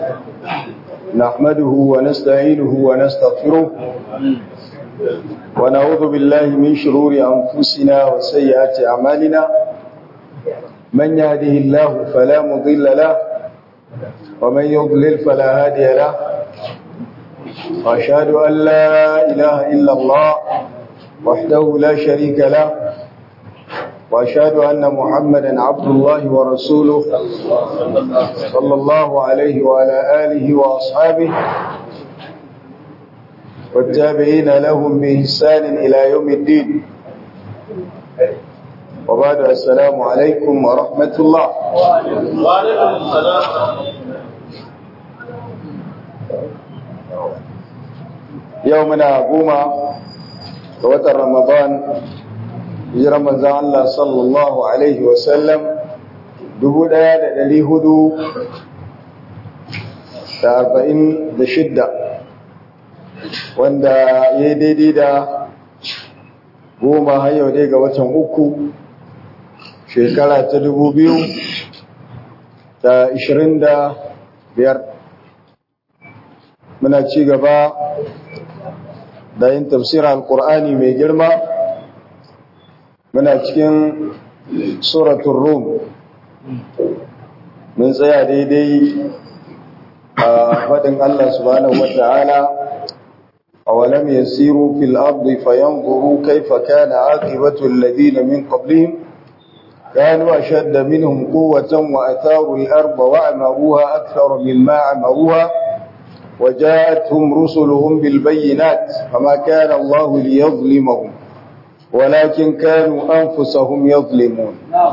نحمده ونستعينه ونستغفره ونعوذ بالله من شرور أنفسنا وسيئات أعمالنا من يهده الله فلا مضل له ومن يضلل فلا هادي له وأشهد أن لا إله إلا الله وحده لا شريك له وأشهد أن محمدا عبد الله ورسوله صلى الله عليه وعلى آله وأصحابه والتابعين لهم بإحسان إلى يوم الدين وبعد السلام عليكم ورحمة الله وعليكم السلام. يومنا قوما ووتر رمضان hijirar manzan Allah sallallahu Alaihi wasallam 1446 wanda ya yi daidai da goma har yau dai ga watan uku shekara ta 2025 muna ci gaba da yin tafsirar alkur'ani mai girma muna cikin suratul rum mun tsaya daidai a faɗin Allah subhanahu wata'ala awalam yasiru fil ardi fayanzuru kayfa kana aqibatu alladhina min qablihim kanu ashadda minhum quwwatan wa atharu al-arda wa amaruha akthara mimma amaruha وجاءتهم رسلهم بالبينات فما كان الله ليظلمهم ولكن كانوا أنفسهم يظلمون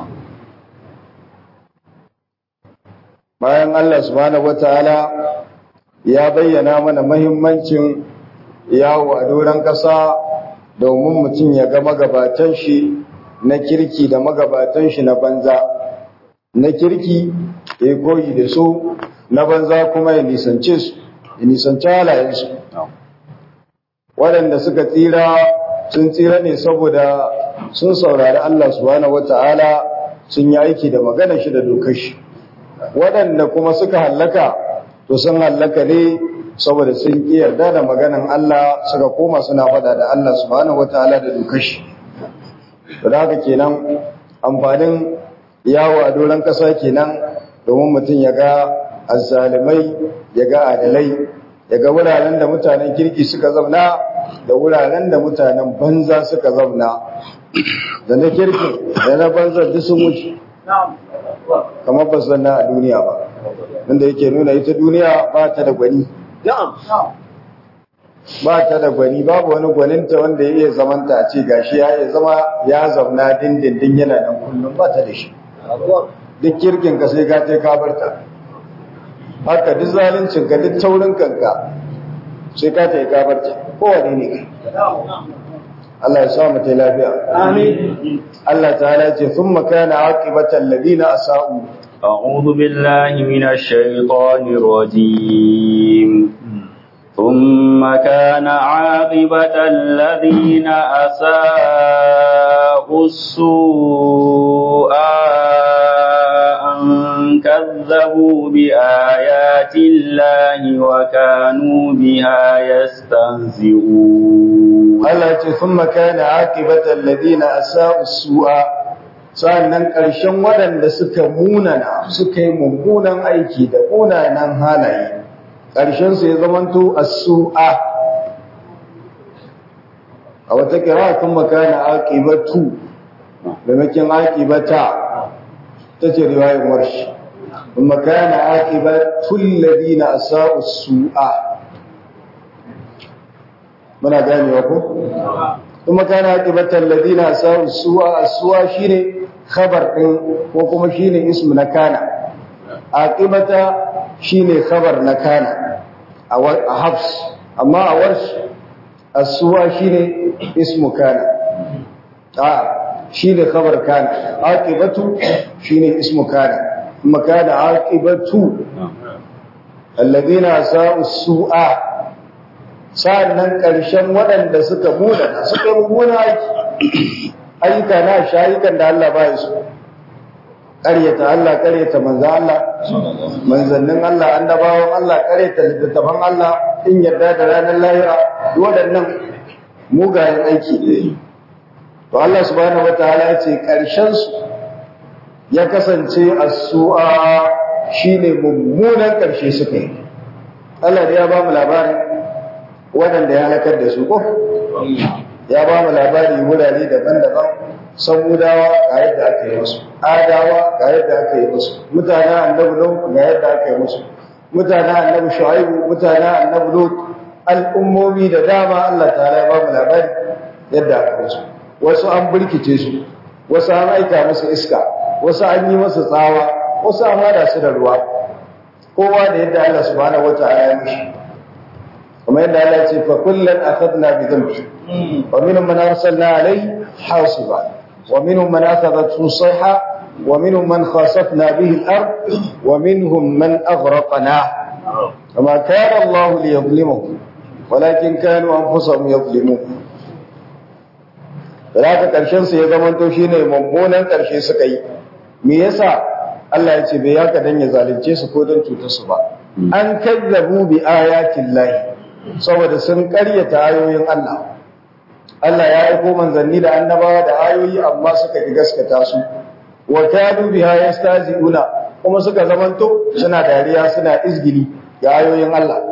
bayan Allah subhanahu wataala ya bayyana mana muhimmancin yawo a doron ƙasa domin mutum ya ga magabatan shi na kirki da magabatan shi na banza na kirki ya koyi da su na banza kuma ya nisance su ya nisanci halayensu waɗanda suka tsira sun tsira ne saboda sun saurari Allah subhanahu wata'ala sun yi aiki da maganar shi da dokar shi waɗanda kuma suka hallaka to sun hallaka ne saboda sun ki yarda da maganar Allah suka koma suna faɗa da Allah subhanahu wata'ala da dokar shi to da haka kenan amfanin yawo a doron ƙasa kenan domin mutum ya ga azzalimai ya ga adalai ya ga wuraren da mutanen kirki suka zauna da wuraren da mutanen banza suka zauna da na kirkin da na banza duk sun wuce kamar ba zanna a duniya ba wanda yake nuna ita duniya ba ta da gwani ba ta da gwani babu wani gwaninta wanda ya iya zamanta a ce gashi ya zauna dindindin yana nan kullum ba ta da shi duk kirkin ka sai ka barta haka duk zalincin ka duk taurin kanka sai ka ta yi gabarta kowane ne Allah ya sa mu ta lafiya amin Allah ta'ala ce thumma kana aqibatal ladina asau a'udhu billahi minash shaitanir rajim thumma kana aqibatal ladina asau كذبوا بآيات الله وكانوا بها يستهزئون الله ثم كان عاقبة الذين أساءوا السوء sannan ƙarshen waɗanda suka munana suka yi mummunan aiki da munanan halaye ƙarshen su ya zamanto as-su'a a wata kira kuma kana aqibatu maimakon aqibata tace riwayar warshi kuma kana aqibatul ladina asa'u su'a muna ganewa ko kuma kana aqibatul ladina asa'u su'a as-su'a shine khabar din ko kuma shine ismu na kana aqibata shine khabar na kana a hafs amma a warsh as-su'a shine ismu kana shine khabar kana aqibatu shine ismu kana مكان عاقبة الذين أساءوا السوء sannan ƙarshen waɗanda suka muna suka muna ayyuka na shayukan da Allah ba su ƙaryata Allah ƙaryata manzannin Allah annabawan Allah ƙaryata littattafan Allah in yarda da ranar lahira waɗannan mugayen aiki ne. To Allah subhanahu wataala ya ce ƙarshen su ya kasance as-su'a shine mummunan ƙarshe suka yi. Allah da ya ba mu labarin waɗanda ya halakar da su ko ya ba mu labari wurare daban-daban. Samudawa ga yadda aka yi musu, Adawa ga yadda aka yi musu, mutanen annabi Nuh ga yadda aka yi musu, mutanen annabi Shu'aibu, mutanen annabi Lut, al'ummomi da dama Allah ta'ala ya ba mu labari yadda aka musu. Wasu an burkice su, wasu an aika musu iska, wasu an yi musu tsawa, wasu an hada su da ruwa. Kowa da yadda Allah subhanahu wata'ala ya mishi. Kuma yadda Allah ya ce fa kullan akhadna bi dhanbi wa minhum man arsalna alayhi hasiba ومنهم من أخذته الصيحة ومنهم من خسفنا به الأرض ومنهم من أغرقنا وما كان الله ليظلمهم ولكن كانوا أنفسهم يظلمون فلاك ƙarshen su ya zamanto shine mummunan ƙarshe suka yi me yasa Allah ya ce bai yaka dan ya zalunce su ko dan cutar su ba an kazzabu bi ayatin lahi saboda sun ƙaryata ayoyin Allah Allah ya aiko manzanni da annabawa da ayoyi amma suka ki gaskata su wa kadu biha yastazi'una kuma suka zamanto suna dariya suna izgili ga ayoyin Allah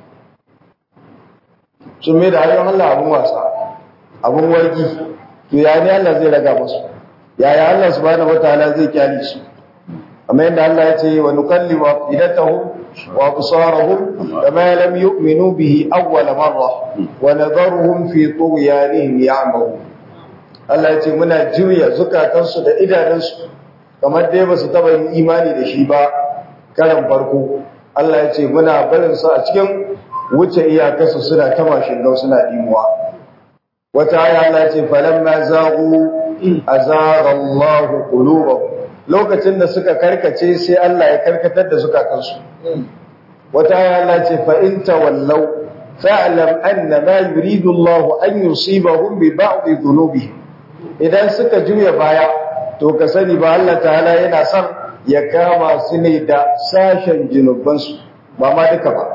sun mai da ayoyin Allah abun wasa abun wargi to ya ne Allah zai raga musu yaya Allah subhanahu wataala zai kyale su amma yadda Allah ya ce wa nukallimu afidatahum wa absarahum kama lam yu'minu bihi awwal marra wa nadharuhum fi tughyanihim ya'mahu Allah ya ce muna juya zukatansu da idanunsu kamar dai ba su taba yin imani da shi ba karan farko Allah ya ce muna barin su a cikin wuce iyakarsu suna ta mashin gau suna dimuwa wata aya Allah ya ce falamma zaghu azagha Allahu qulubahum lokacin da suka karkace sai Allah ya karkatar da zukatansu wata aya Allah ce fa in tawallaw fa'lam anna ma yuridu Allah an yusibahum bi ba'd dhunubihim idan suka juya baya to ka sani ba Allah ta'ala yana son ya kama su ne da sashen jinubansu ba ma duka ba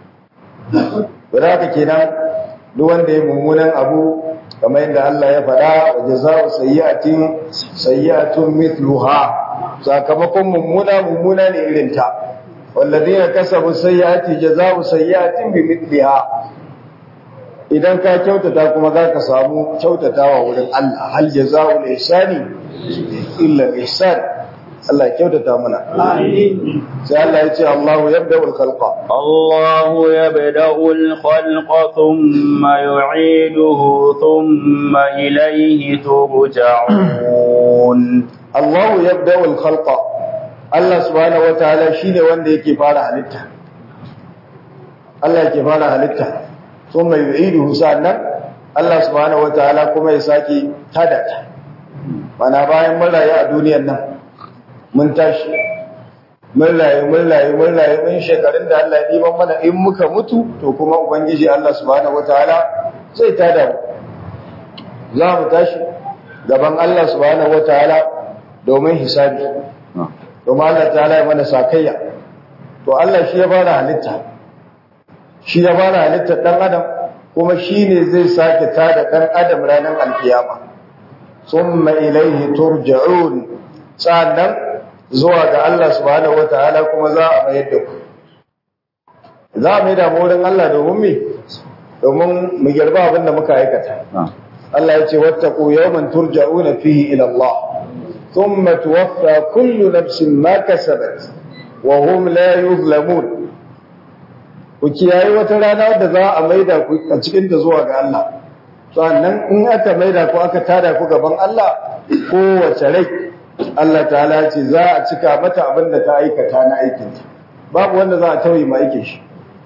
haka kenan duk wanda ya mummunan abu kamar yadda Allah ya faɗa wa jazaa'u sayyi'atun mithluha sakamakon mummuna ne irin ta walladheena kasabu sayyi'ati jazaa'u sayyi'atin bimithliha idan ka kyautata kuma za ka samu kyautatawa wurin Allah hal jazaa'ul ihsani illa ihsan Allah ya kyautata mana amin sai Allah ya ce Allahu yabda'ul khalqa Allahu yabda'ul khalqa thumma yu'iduhu thumma ilayhi turja'un Allahu yabda'ul khalqa Allah subhanahu wataala shine wanda yake fara halitta Allah yake fara halitta thumma yu'iduhu sannan Allah subhanahu wataala kuma ya saki tada ta mana bayan mun rayu a duniyar nan mun tashi mun rayu mun shekarun da Allah ya diban mana in muka mutu to kuma ubangiji Allah subhanahu wataala zai tada mu za mu tashi gaban Allah subhanahu wataala domin hisabi domin Allah ta'ala ya mana sakayya to Allah shi ya fara halitta dan adam kuma shine zai sake tada dan adam ranar alkiyama summa ilayhi turja'un sannan zuwa ga Allah subhanahu wataala kuma za a mayar da ku za a mai da wurin Allah domin mu girba abin da muka aikata Allah ya ce wattaqu yawman turja'una fihi ila Allah thumma tuwaffa kullu nafsin ma kasabat wa hum la yuzlamun ku kiyaye wata rana da za a maida ku a cikin da zuwa ga Allah sannan in aka maida ku aka tada ku gaban Allah kowace rai Allah ta'ala ce za a cika mata abin da ta aikata na aikinta babu wanda za a tauye ma aikin shi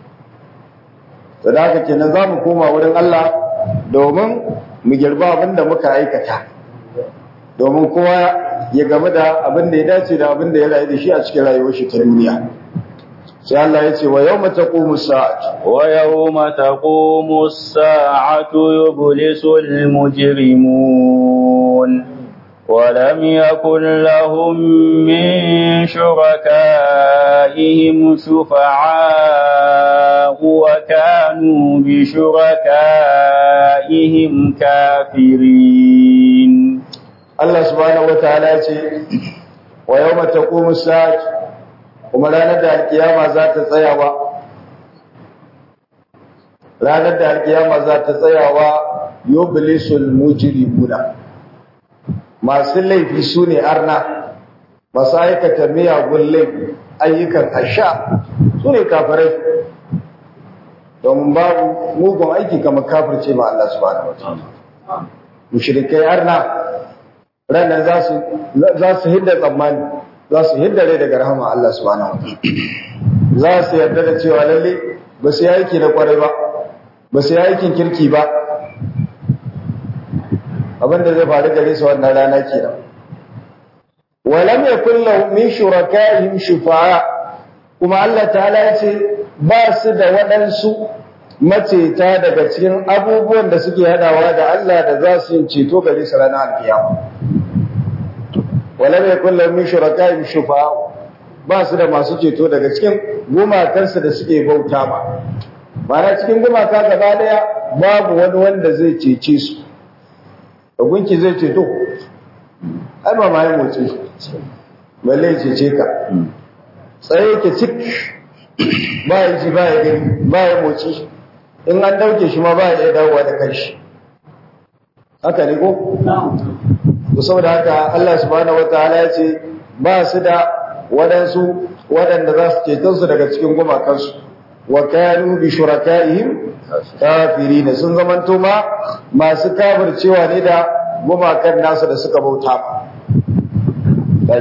sadaka kenan za mu koma wurin Allah domin mu girba abin da muka aikata domin kowa ya game da abin da ya dace da abin da ya rayu da shi a cikin rayuwar shi ta duniya sai Allah ya ce wa yawma taqumu as-sa'atu wa yawma taqumu as-sa'atu yublisul mujrimun ولم يكن لهم من شركائهم شفعاء وكانوا بشركائهم كافرين. Allah subhanahu wataala ya ce wa yawma taqumu as-sa'a kuma ranar da alkiyama za ta tsayawa yublisul mujrimuna masu laifi sune arna masu aikata miyagun laifi ayyukan asha sune kafirai domin babu mugun aiki kamar kafirce ma Allah subhanahu wataala. Mushrikai arna ranar za su hidda tsammani, za su hidda rai daga rahama Allah subhanahu wa ta'ala. Za su yarda da cewa lalle ba su yi aiki na kwarai ba, ba su yi aikin kirki ba. Abinda zai faru gare su wannan rana kenan. Walam yakul lahum min shurakaihim shufa'a, kuma Allah ta'ala ya ce ba su da waɗansu maceta daga cikin abubuwan da suke hadawa da Allah da za su yi ceto gare su ranar alkiyama. Walam yakul lahum min shurakaihim shufa'a, ba su da masu ceto daga cikin gumakansu da suke bauta ba. Ma'ana cikin gumaka gaba daya babu wani wanda zai cece su. Da gunki zai ceto, ai ba ma yi motsi, balle ya cece ka. Tsaye yake cik, ba ya ji, ba ya gani, ba ya motsi. In an dauke shi ma ba ya dawowa da kanshi. Haka ne ko? Saboda haka Allah subhanahu wataala ya ce ba su da waɗansu waɗanda za su ceton su daga cikin gumakansu. Wa kanu bi shurakaihim kafirin, sun zamanto ma masu kafircewa ne da gumakan nasu da suka bauta ba.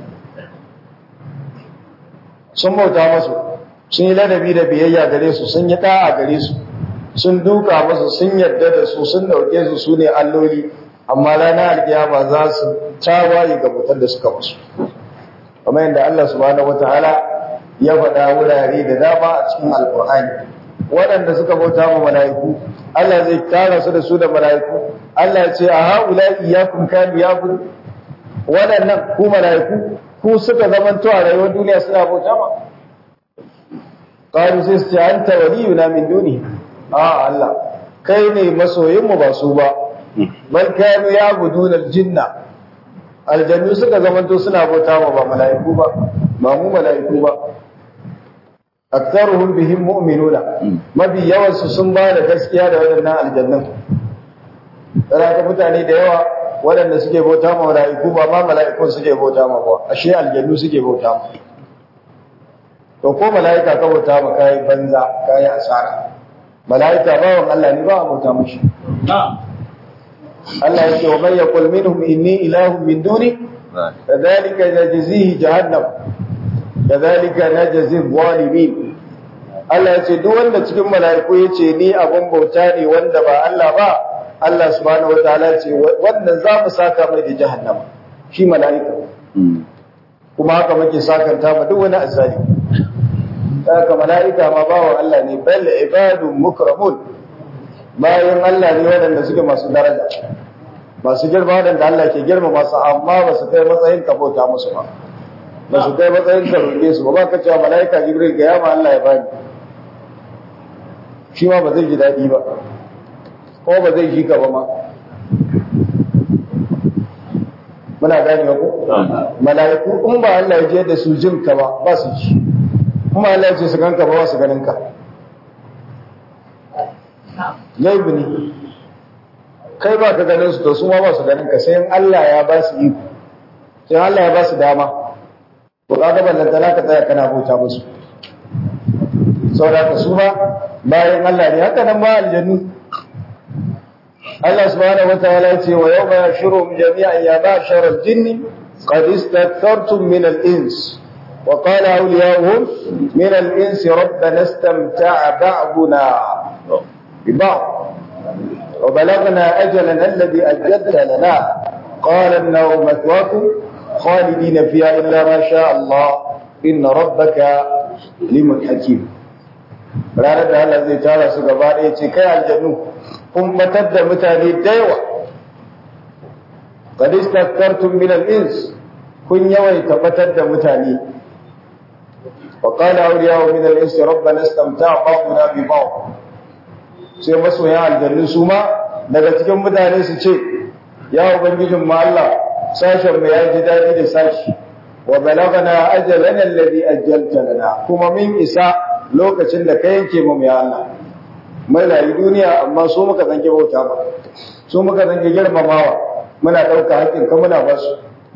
Sun bauta masu, sun yi ladabi da biyayya gare su, sun yi da'a gare su, sun duka masu, sun yarda da su, sun dauke su su ne alloli, amma ranar alkiyama za su tawaye ga mutar da suka musu. Kamar yadda Allah subhanahu wataala ya faɗa wurare da dama a cikin alkur'ani, waɗanda suka bauta ma mala'iku Allah zai tara su da su da mala'iku. Allah ya ce a haula iyyakum kanu ya'bud, waɗannan ku mala'iku ku suka zamanto a rayuwar duniya suna bauta ma. Qalu sai su ce anta waliyuna min duni, a Allah kai ne masoyin mu ba su ba. Bal kanu ya'buduna al-jinna, aljannu suka zamanto suna bauta ma ba mala'iku ba, ba mu mala'iku ba. Aktharuhum bihim mu'minuna, mafi yawan su sun ba da gaskiya da waɗannan aljannan. Tsara mutane da yawa waɗanda suke bauta ma mala'iku ba ma mala'ikun suke bauta ma ba, ashe aljannu suke bauta ma. To ko mala'ika ka bauta ma kai banza, kai asara. Mala'ika bawan Allah ne ba a bauta mushi. Allah ya ce wa man yaqul minhum inni ilahun min duni kadhalika najzihi jahannam kadhalika najzi adh-dhalimin. Allah ya ce duk wanda cikin mala'iku ya ce ni abun bauta ne wanda ba Allah ba, Allah subhanahu wataala ya ce wannan za mu saka mai da jahannama, shi mala'ika. Kuma haka muke sakanta ma duk wani azzali. Haka mala'ika ma bawan Allah ne, bal ibadun mukramun, bayan Allah ne waɗanda suke masu daraja, masu girma waɗanda Allah ke girma masu, amma ba su kai matsayin ka bauta musu ba, ba su kai matsayin ka roƙe su ba. Ka cewa mala'ika Jibril ga yama Allah ya bani, shi ma ba zai ji daɗi ba, ko ba zai ji ka ba ma. Muna gane ko? Mala'iku in ba Allah ya je da su jin ka ba su ji, kuma Allah ya ce su ganka ba su ganin ka. Gaibu ne, kai ba ka ganin su to su ma ba su ganin ka, sai in Allah ya ba su iko, sai Allah ya ba su dama, to kaga ballantana ka tsaya kana bauta musu. Saboda ka su ba bayan Allah ne, haka nan ma aljannu. Allah subhanahu wataala ya ce wa yawma yashuruhum jami'an ya ba'shar al-jinn qad istakthartum min al-ins wa qala awliya'uhum min al-ins rabbana istamta'a ba'duna ببعض وبلغنا أجلنا الذي أجلت لنا قال النار مثواكم خالدين فيها إلا ما شاء الله إن ربك لمن حكيم. ranar da Allah zai tara su gaba ɗaya ce kai aljannu kun matar da mutane da yawa, qad istaktartum min al-ins kun yawai tabbatar da mutane wa qala awliya min al-ins rabbana istamta'a ba'duna bi ba'd sai masoya aljannu su ma daga cikin mutane su ce ya ubangijin mu Allah sashen mai yaji dadi da sashi wa balagana ajalana alladhi ajjalta lana kuma min isa lokacin da kai yanke mu ya Allah mai rayu duniya amma su muka zanke bauta ba su muka zanke girmamawa muna dauka hakkin ka muna basu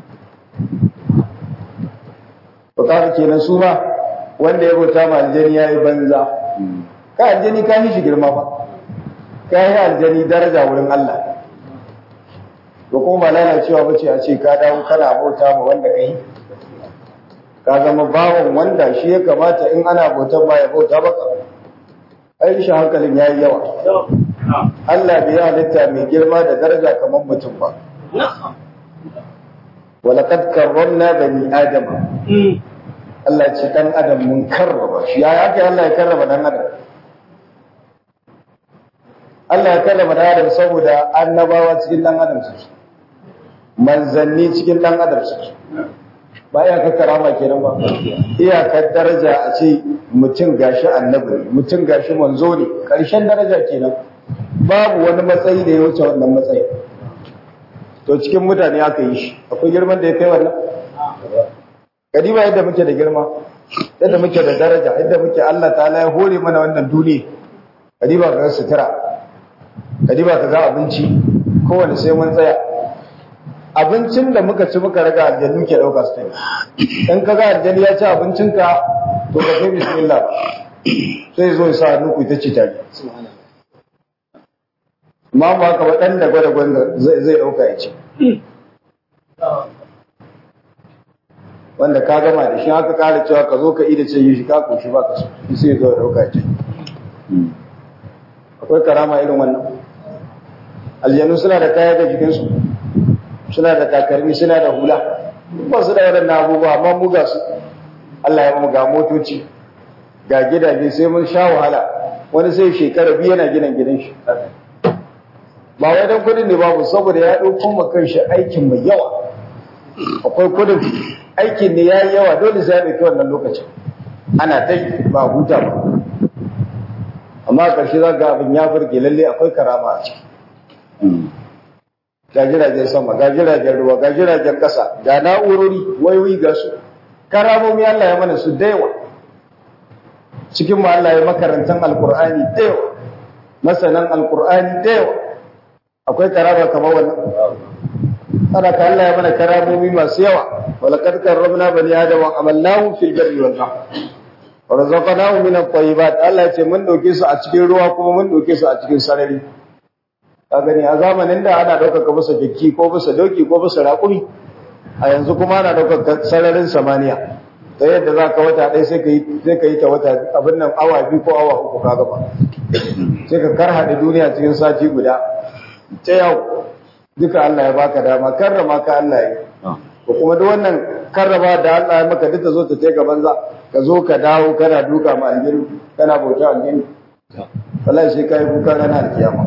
to kaga kenan su ma wanda ya bauta ma aljani yayi banza ka aljani ka yi shi girma ba ka yi aljani daraja wurin Allah to kuma lalacewa bace a ce ka dawo kana bauta ma wanda kai ka zama bawon wanda shi ya kamata in ana bautan ma ya bauta baka ai shi hankalin yayi yawa Allah bai halitta mai girma da daraja kamar mutum ba walaqad karramna bani adama Allah ce dan adam mun karrama shi ya haka Allah ya karrama dan adam Allah ya karrama dan adam saboda annabawa cikin dan adam suke manzanni cikin dan adam suke ba iyakar karama kenan ba iyakar daraja a ce mutum gashi annabi mutum gashi manzo ne karshen daraja kenan babu wani matsayi da ya wuce wannan matsayi to cikin mutane aka yi shi akwai girman da ya kai wannan kadima yadda muke da girma yadda muke da daraja yadda muke Allah ta'ala ya hore mana wannan duniya kadima ga sutura kadima ka ga abinci kowanne sai mun tsaya abincin da muka ci muka raga aljannu ke dauka su tayi in ka ga aljanni ya ci abincinka to ka kai bismillah sai zo ya sa hannu ku ta ci tare amma ba ka wadan da gwada gwanda zai dauka ya ci wanda ka gama da shi haka kare cewa ka zo ka ida ce yi shi ka koshi ba ka so sai zo ya dauka ya ci akwai karama irin wannan aljannu suna da kaya ga jikinsu suna da takalmi suna da hula ba su da waɗannan abubuwa amma mu ga su Allah ya mu ga motoci ga gidaje sai mun sha wahala wani sai shekara biyu yana gidan shi ba wai dan kudin ne babu saboda ya dauko ma kanshi aikin mai yawa akwai kudin aikin ne yayi yawa dole sai ya dauki wannan lokacin ana tai ba huta ba amma karshe za ga abin ya burge lalle akwai karama a ciki ga jiragen sama ga jiragen ruwa ga jiragen kasa ga na'urori wayoyi ga su karamomi Allah ya mana su da yawa cikin mu Allah ya makarantan alqur'ani da yawa masanan alqur'ani da yawa akwai karama kamar wannan ana ka Allah ya mana karamomi masu yawa walaqad karramna bani adam wa amalnahum fil barri wal bahr wa razaqnahum min at-tayyibat Allah ya ce mun dauke su a cikin ruwa kuma mun dauke su a cikin sarari ka gani a zamanin da ana daukar ka bisa jikki ko bisa doki ko bisa raƙumi a yanzu kuma ana daukar sararin samaniya ta yadda za ka wata ɗaya sai ka yi ta wata abin nan awa biyu ko awa uku ka gaba sai ka karhaɗe duniya cikin sati guda ta yau duka Allah ya baka dama karrama ka Allah ya ko kuma duk wannan karrama da Allah ya maka duk ta zo ta kai gaban za ka zo ka dawo kana duka ma aljini kana bauta aljini wallahi sai kai kuka ranar alkiyama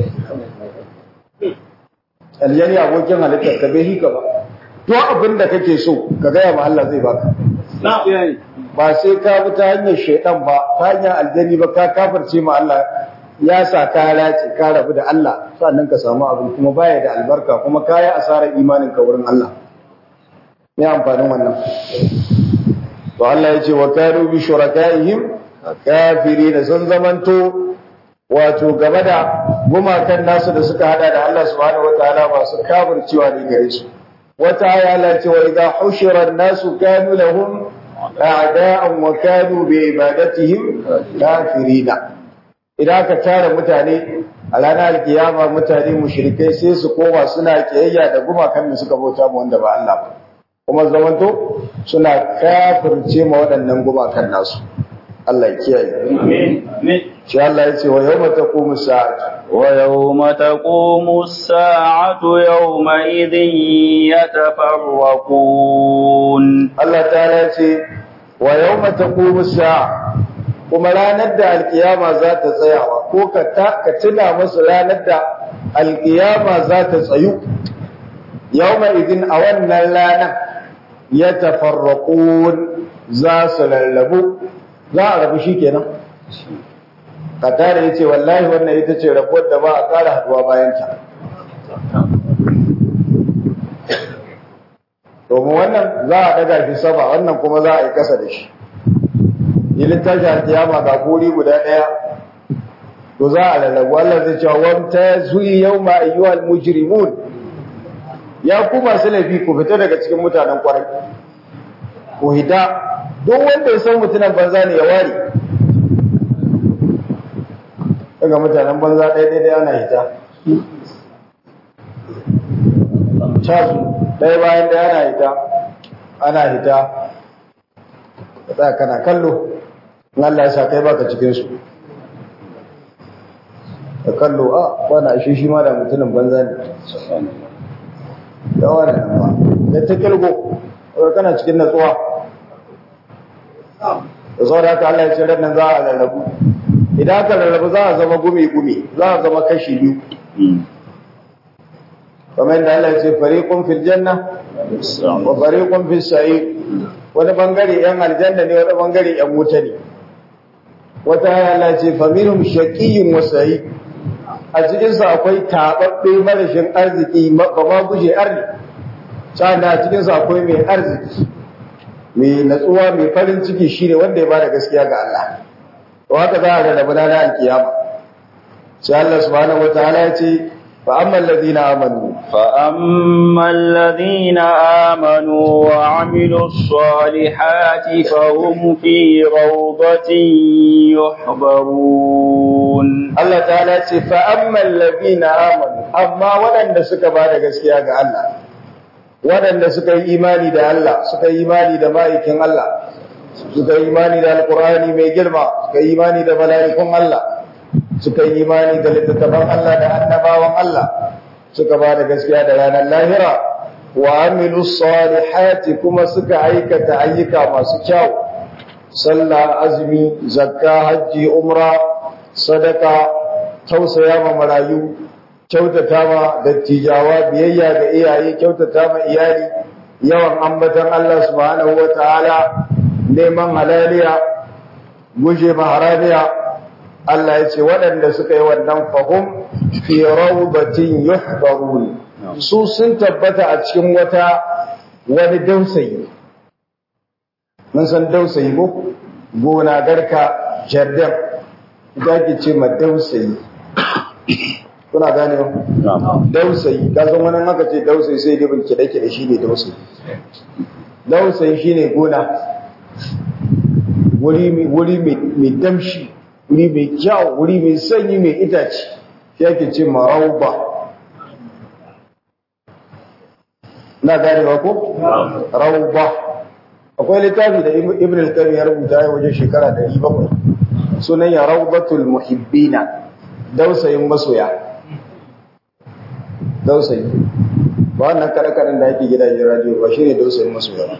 aljini abokin halittar ka bai hika ba to abin da kake so ka gaya ma Allah zai baka ba sai ka bi ta hanyar shaidan ba ta hanyar aljani ba ka kafirce ma Allah ya sa ka lace ka rabu da Allah sannan ka samu abu kuma baya da albarka kuma ka yi asarar imanin ka wurin Allah me amfanin wannan to Allah ya ce wa kanu bi shurakaihim kafirin sun zamanto wato game da gumakan nasu da suka hada da Allah subhanahu wataala ba su kafircewa ne gare su wata aya la ce wa idha hushira an-nasu kanu lahum a'da'an wa kanu bi ibadatihim kafirina idan ka tara mutane a ranar kiyama mutane mushrikai sai su koma suna kiyayya da gumakan da suka bauta mu wanda ba Allah ba kuma zamanto suna kafirce ma waɗannan gumakan nasu Allah ya kiyaye amin shi Allah ya ce wa yawma taqumu as-sa'atu wa yawma taqumu as-sa'atu yawma idhin yatafarraqun Allah ta'ala ya ce wa yawma taqumu as-sa'a kuma ranar da alkiyama za ta tsayawa ko ka tuna musu ranar da alkiyama za ta tsayu yawma idin a wannan ranar yatafarraqun za su lallabu za a rabu shikenan Katare yace wallahi wannan ita ce rabuwar da ba a ƙara haduwa bayan ta domin wannan za a daga shi sama wannan kuma za a yi kasa da shi ilin tashi a kiyama ga guri guda ɗaya to za a lalabu Allah zai cewa wanta zuyi yau ma ayyuhal mujrimun ya ku masu laifi ku fita daga cikin mutanen kwarai ku hita duk wanda ya san mutunan banza ne ya ware daga mutanen banza ɗaya ana hita casu ɗaya bayan ɗaya ana hita ka tsaya kana kallo in Allah ya sa kai baka cikinsu da kallo a kwana ashe shi ma da mutumin banza ne yawa da nan ba da ta kilgo kana cikin natsuwa da sau da haka Allah ya ce nan za a rarrabu idan aka rarrabu za a zama gumi-gumi za a zama kashi biyu kamar yadda Allah ya ce fariqun fil janna wa fariqun fis sa'ir wani bangare yan aljanna ne wani bangare yan wuta ne wata haya Allah ya ce faminhum shaqiyyun wa sa'id a cikin sa akwai tababbe marashin arziki ba ma guje arni sannan a cikin sa akwai mai arziki mai natsuwa mai farin ciki shine wanda ya bada gaskiya ga Allah to haka za a rarrabu na alkiyama sai Allah subhanahu wataala ya ce فأما الذين آمنوا وعملوا الصالحات فهم في روضة يحبرون الله تعالى فأما الذين آمنوا أما ولن سكا بعد gaskiya ga Allah waɗanda suka yi imani da Allah suka yi imani da ma'aikin Allah suka yi imani da alqur'ani mai girma suka yi imani da mala'ikun Allah suka yi imani da littattafan Allah da annabawan Allah suka ba da gaskiya da ranar lahira wa amilu salihati kuma suka aikata ayyuka masu kyau sallah azumi zakka hajji umra sadaka tausaya ma marayu kyautata ma dattijawa biyayya ga iyaye kyautata ma iyali yawan ambatan Allah subhanahu wataala neman halaliya guje ma haramiya Allah ya ce waɗanda suka yi wannan fahim fi rawdatin yuhbarun su sun tabbata a cikin wani dausayi mun san dausayi ko gona garka jardin da ke ce ma dausayi kuna gane ba dausayi ka san wani haka ce dausayi sai dai bin kide-kide shine dausayi dausayi shine gona wuri mai damshi wuri mai kyau wuri mai sanyi mai itace yake ce marauba na gane ba ko rauba akwai littafi da ibn al-qayyim ya rubuta ya wajen shekara 700 sunan ya raubatul muhibbina dausayin masoya dausayi ba wannan kada-kadan da yake gidajen radio ba shine dausayin masoya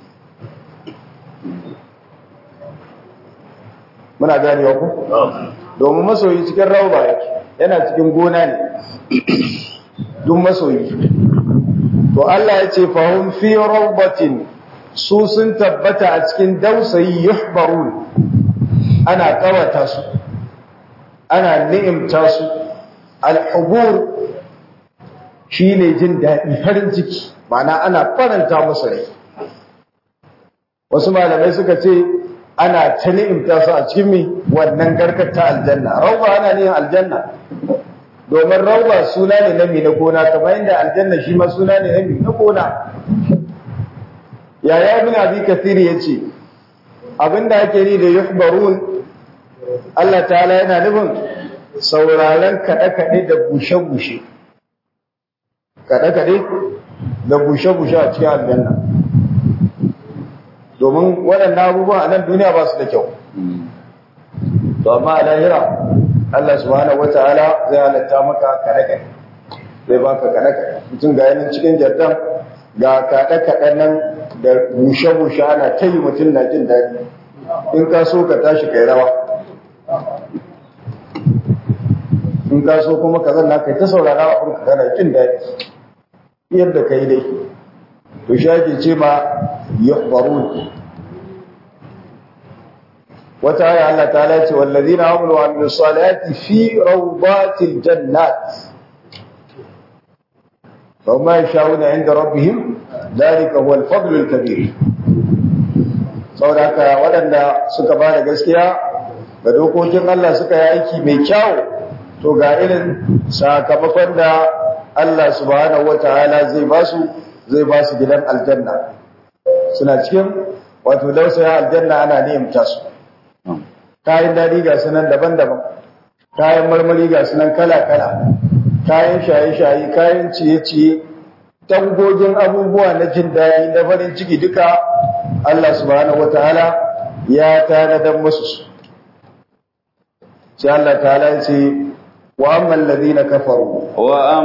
muna ganewa ku domin masoyi cikin rauba yake yana cikin gona ne duk masoyi to Allah ya ce fahum fi rawbatin su sun tabbata a cikin dausayi yuhbarun ana kawata su ana ni'imta su al-hubur shine jin daɗi farin ciki ma'ana ana faranta musu rai wasu malamai suka ce ana ta ni'imta su a cikin mi wannan garkar ta aljanna rauba ana ne aljanna domin rauba suna ne na mi na gona kamar yadda aljanna shi ma suna ne na mi na gona yaya ibn abi kathir yace abinda ake ni da yuhbarun Allah ta'ala yana nufin sauraron kaɗe-kaɗe da bushe-bushe kaɗe-kaɗe da bushe-bushe a cikin aljanna domin waɗannan abubuwan a nan duniya ba su da kyau to amma a lahira Allah subhanahu wata'ala zai halatta maka kaɗe-kaɗe zai baka kaɗe-kaɗe mutum ga yanin cikin jardan ga kaɗe-kaɗe nan da bushe-bushe ana ta yi mutum na jin daɗi in ka so ka tashi kai rawa in ka so kuma ka zanna kai ta saurara a kurka kana jin daɗi yadda kai dai to shi ake ce ma yuhbarun. wata aya Allah ta'ala ce wallazina amanu wa amilus salihati fi rawdatil jannat فما يشاءون عند ربهم ذلك هو الفضل الكبير. saboda waɗanda suka ba da gaskiya ga dokokin Allah suka yi aiki mai kyau to ga irin sakamakon da Allah subhanahu wataala zai ba su gidan aljanna. Suna cikin wato dausaya aljanna ana ni'imta su. Kayan dadi ga sunan daban-daban, kayan marmari ga sunan kala-kala, kayan shaye-shaye, kayan ciye-ciye, tangogin abubuwa na jin daɗi na farin ciki duka Allah subhanahu wataala ya tanadar musu su. Sai Allah ta'ala ya ce wa amman ladina kafaru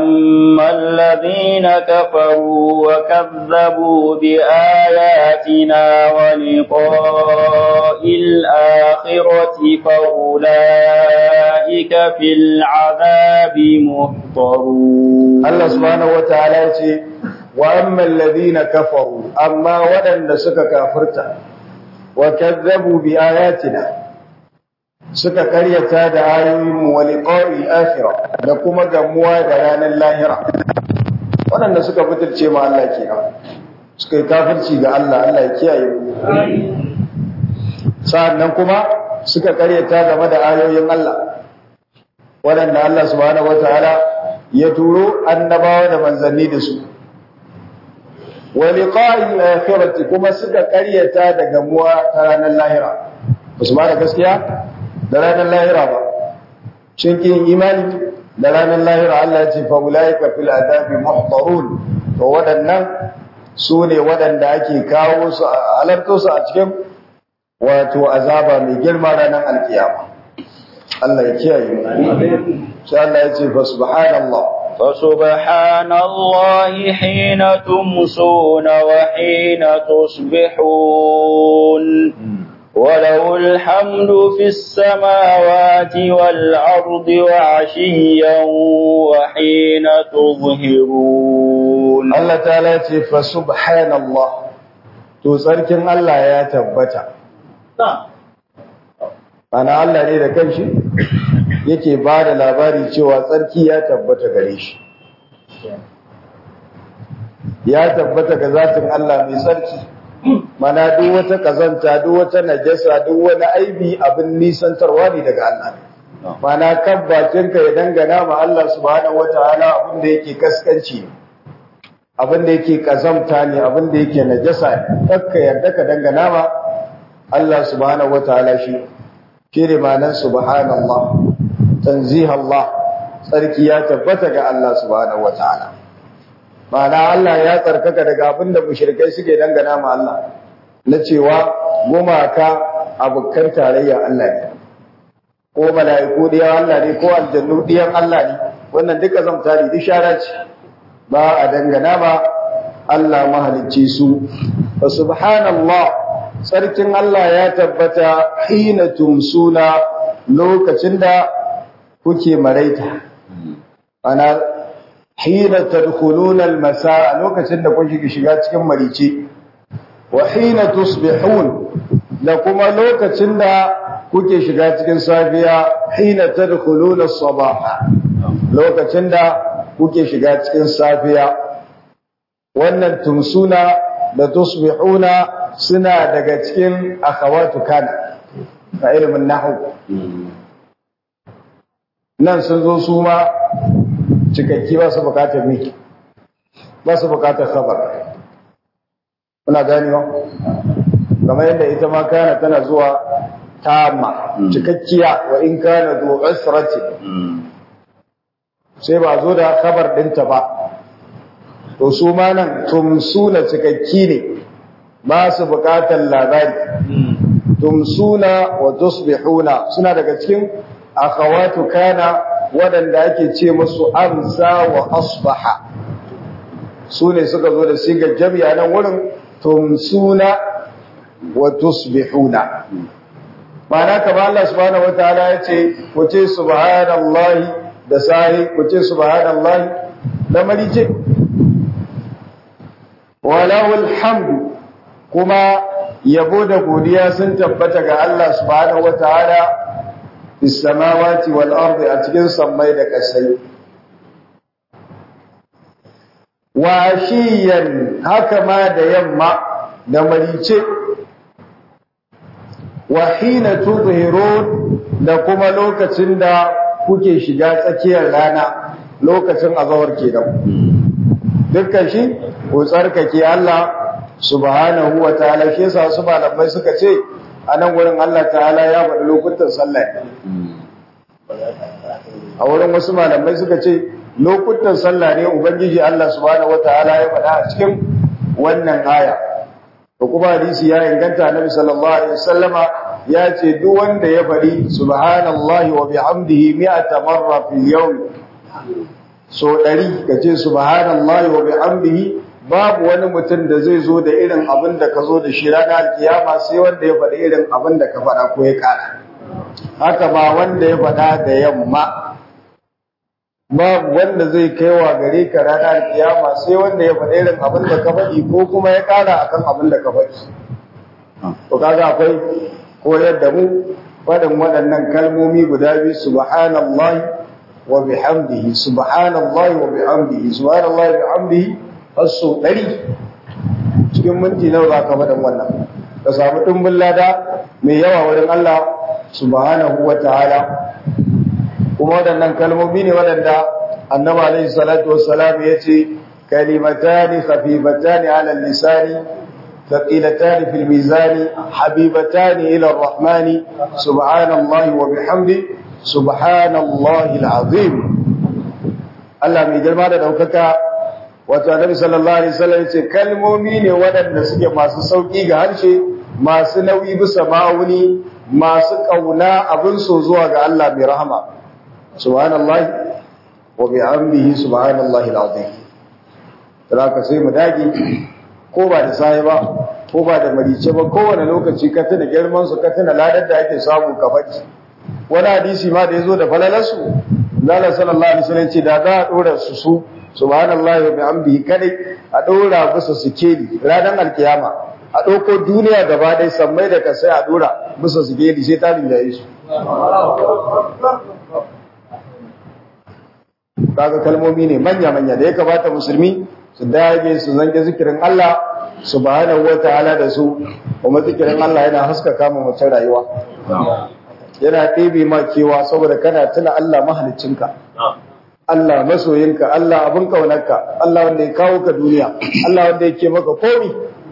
wa kazzabu bi ayatina wa liqa'il akhirati fa ulaika fil 'adhabi muhtarun. Allah subhanahu wataala ya ce wa amman ladina kafaru amma waɗanda suka kafirta wa kazzabu bi ayatina suka karyata da ayoyinmu wa liqa'il akhirah da kuma gamuwa da ranar lahira. Waɗanda suka fitirce ma Allah kenan suka yi kafirci ga Allah, Allah ya kiyaye mu. Sa'annan kuma suka karyata game da ayoyin Allah waɗanda Allah subhanahu wataala ya turo annabawa da manzanni da su. Wa liqa'il akhirati kuma suka karyata da gamuwa ta ranar lahira. Ba su ba da gaskiya da ranar lahira ba, shin kin imani da ranar lahira Allah ya ce fa ulaika fil adabi muhtarun. To waɗannan su ne waɗanda ake kawo su halarto su a cikin wato azaba mai girma ranar alkiyama. Allah ya kiyaye mu. Sai Allah ya ce fa subhanallah فسبحان الله حين تمسون وحين تصبحون وله الحمد في السماوات والأرض وعشيا وحين تظهرون. الله تعالى فسبحان الله تسركن الله يا تبتا ana Allah ne da kanshi yake ba da labari cewa tsarki ya tabbata gare shi, ya tabbata ga zatin Allah mai tsarki. Mana duk wata kazanta, duk wata najasa, duk wani aibi abin nisantarwa ne daga Allah. Mana kan bakinka ya dangana ma Allah subhanahu wataala abin da yake kaskanci ne, abin da yake kazamta ne, abin da yake najasa ne, kakka yarda ka dangana ma Allah subhanahu wataala shi. Shine ma'anar subhanallah, tanzihallah, tsarki ya tabbata ga Allah subhanahu wataala. Ma'ana Allah ya tsarkaka daga abin da mushrikai suke dangana ma Allah na cewa gumaka abokan tarayya Allah ne, ko mala'iku diyan Allah ne, ko aljannu diyan Allah ne. Wannan duka zamta ne, duk shara ce, ba a dangana ma Allah mahalicci su. Fa subhanallah, sarkin Allah ya tabbata hina tumsuna, lokacin da kuke maraita. Ana hina tadkhuluna al-masa, lokacin da kuke shiga cikin marice. Wa hina tusbihun, da kuma lokacin da kuke shiga cikin safiya. Hina tadkhuluna as-sabaha, lokacin da kuke shiga cikin safiya. Wannan tumsuna da tusbihuna suna daga cikin akhawatu kana a ilimin nahwu. Nan sun zo su ma cikakki, ba su bukatar miki, ba su bukatar khabar. Kuna ganewa? Kamar yadda ita ma kana tana zuwa tamma, cikakkiya, wa in kana zu usrati, sai ba zo da khabar dinta ba. To su ma nan tumsuna cikakki ne, ba su bukatar labari. Tumsuna wa tusbihuna suna daga cikin akhawatu kana waɗanda ake ce musu amsa wa asbaha. Su ne suka zo da sigar jami'a nan wurin tumsuna wa tusbihuna. Ma'ana kamar Allah subhanahu wataala ya ce ku ce subhanallahi da sahi, ku ce subhanallahi da marice. walahul hamdu kuma yabo da godiya sun tabbata ga Allah subhanahu wataala fis samawati wal ardi a cikin sammai da kasai wa ashiyan haka ma da yamma da marice wa hina tudhirun da kuma lokacin da kuke shiga tsakiyar rana lokacin azawar kenan dukkan shi ko tsarkake Allah subhanahu wa ta'ala shi yasa su malamai suka ce a nan wurin Allah ta'ala ya faɗi lokutan sallah a wurin wasu malamai suka ce lokutan sallah ne ubangiji Allah subhanahu wa ta'ala ya faɗa a cikin wannan aya to kuma hadisi ya inganta annabi sallallahu alaihi wasallama ya ce duk wanda ya faɗi subhanallahi wa bihamdihi mi'ata marra fil yawm so 100 kace subhanallahi wa bihamdihi babu wani mutum da zai zo da irin abin da ka zo da shi ranar alkiyama sai wanda ya faɗi irin abin da ka faɗa ko ya ƙara haka ba wanda ya faɗa da yamma babu wanda zai kaiwa gare ka ranar alkiyama sai wanda ya faɗi irin abin da ka faɗi ko kuma ya ƙara akan abin da ka faɗi to kaga akwai koyar da mu faɗin waɗannan kalmomi guda biyu subhanallahi wa bihamdihi subhanallahi wa bihamdihi subhanallahi wa bihamdihi hasso 100 cikin minti nawa za ka faɗin wannan ka samu ɗumbin lada mai yawa wurin Allah subhanahu wa ta'ala kuma waɗannan kalmomi ne waɗanda annabi alaihi salatu wassalam ya ce kalimatani khafifatani ala lisani thaqilatani fil mizani habibatani ila arrahmani subhanallahi wa bihamdi subhanallahi alazim Allah mai girma da daukaka wato annabi sallallahu alaihi wasallam ce kalmomi ne waɗanda suke masu sauki ga harshe masu nauyi bisa ma'auni masu kauna abin so zuwa ga Allah mai rahama subhanallahi wa bihamdihi subhanallahi alazim ka sai mu dage ko ba da sai ba ko ba da marice ba kowane lokaci ka tuna girman su ka tuna ladar da ake samu ka faɗi wani hadisi ma da yazo da falalarsu Allah sallallahu alaihi wasallam ce da za a dora su subhanallahi wa bihamdihi kadai a dora bisa sikeli ranar alkiyama a dauko duniya gaba dai sammai da kasai a dora bisa sikeli sai ta rinjaye su kaga kalmomi ne manya manya da ya kamata musulmi su dage su zange zikirin Allah subhanahu wataala da su kuma zikirin Allah yana haskaka mu mutum rayuwa yana ɗebe ma kewa saboda kana tuna Allah mahaliccinka Allah masoyinka, Allah abin kaunarka, Allah wanda ya kawo ka duniya, Allah wanda yake maka komi.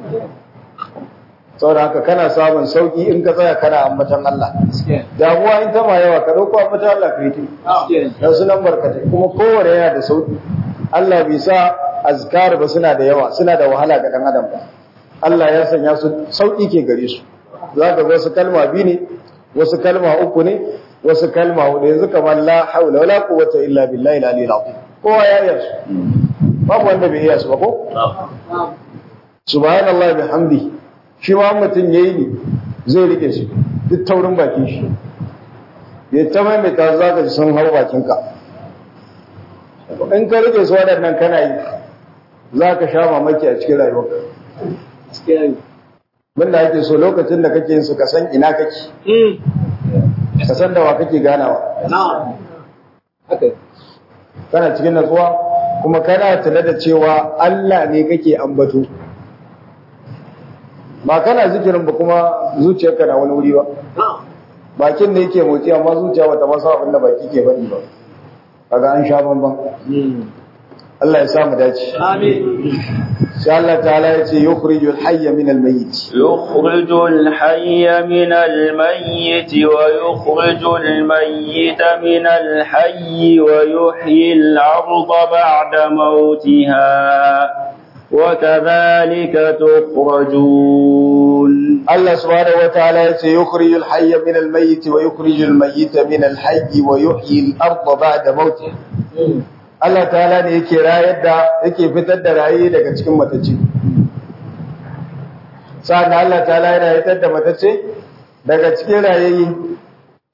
Saboda haka kana samun sauki in ka tsaya kana ambatan Allah. Damuwa in ta ma yawa ka dauko ambatan Allah ka yi ta. Dan su nan barkatai kuma kowanne yana da sauki. Allah bai sa azkar ba suna da yawa, suna da wahala ga dan adam ba. Allah ya sanya su sauki ke gare su. Zaka ga wasu kalma biyu ne, wasu kalma uku ne, wasu kalma hudu yanzu kamar la haula wala quwwata illa billahi al-aliyyil azim kowa ya iya su babu wanda bai iya su ba ko subhanallahi bihamdi shi ma mutun yayi ne zai rike shi duk taurin bakin shi ya ta mai ta zaka ji sun hawo bakin ka in ka rike su wadannan kana yi zaka sha mamaki a cikin rayuwarka gaskiya banda yake so lokacin da kake yin su ka san ina kake ka san da wa kake ganawa kana cikin natsuwa kuma kana tuna da cewa Allah ne kake ambato ba kana zikirin ba kuma zuciyarka na wani wuri ba bakin da yake motsi amma zuciya bata masa abin da baki ke faɗi ba kaga an sha bamban Allah ya samu dace amin sai Allah ta'ala ya ce yukhrijul hayya min al-mayyit yukhrijul hayya min al-mayyit wa yukhrijul mayyita min al-hayy wa yuhyi al-'arda ba'da mawtiha wa kadhalika tukhrajun Allah subhanahu wa ta'ala ya ce yukhrijul hayya min al-mayyit wa yukhrijul mayyita min al-hayy wa yuhyi al-arda ba'da mawtiha Allah ta'ala ne yake rayar da yake fitar da rayi daga cikin matacce sa'an Allah ta'ala yana fitar da matacce daga cikin rayayi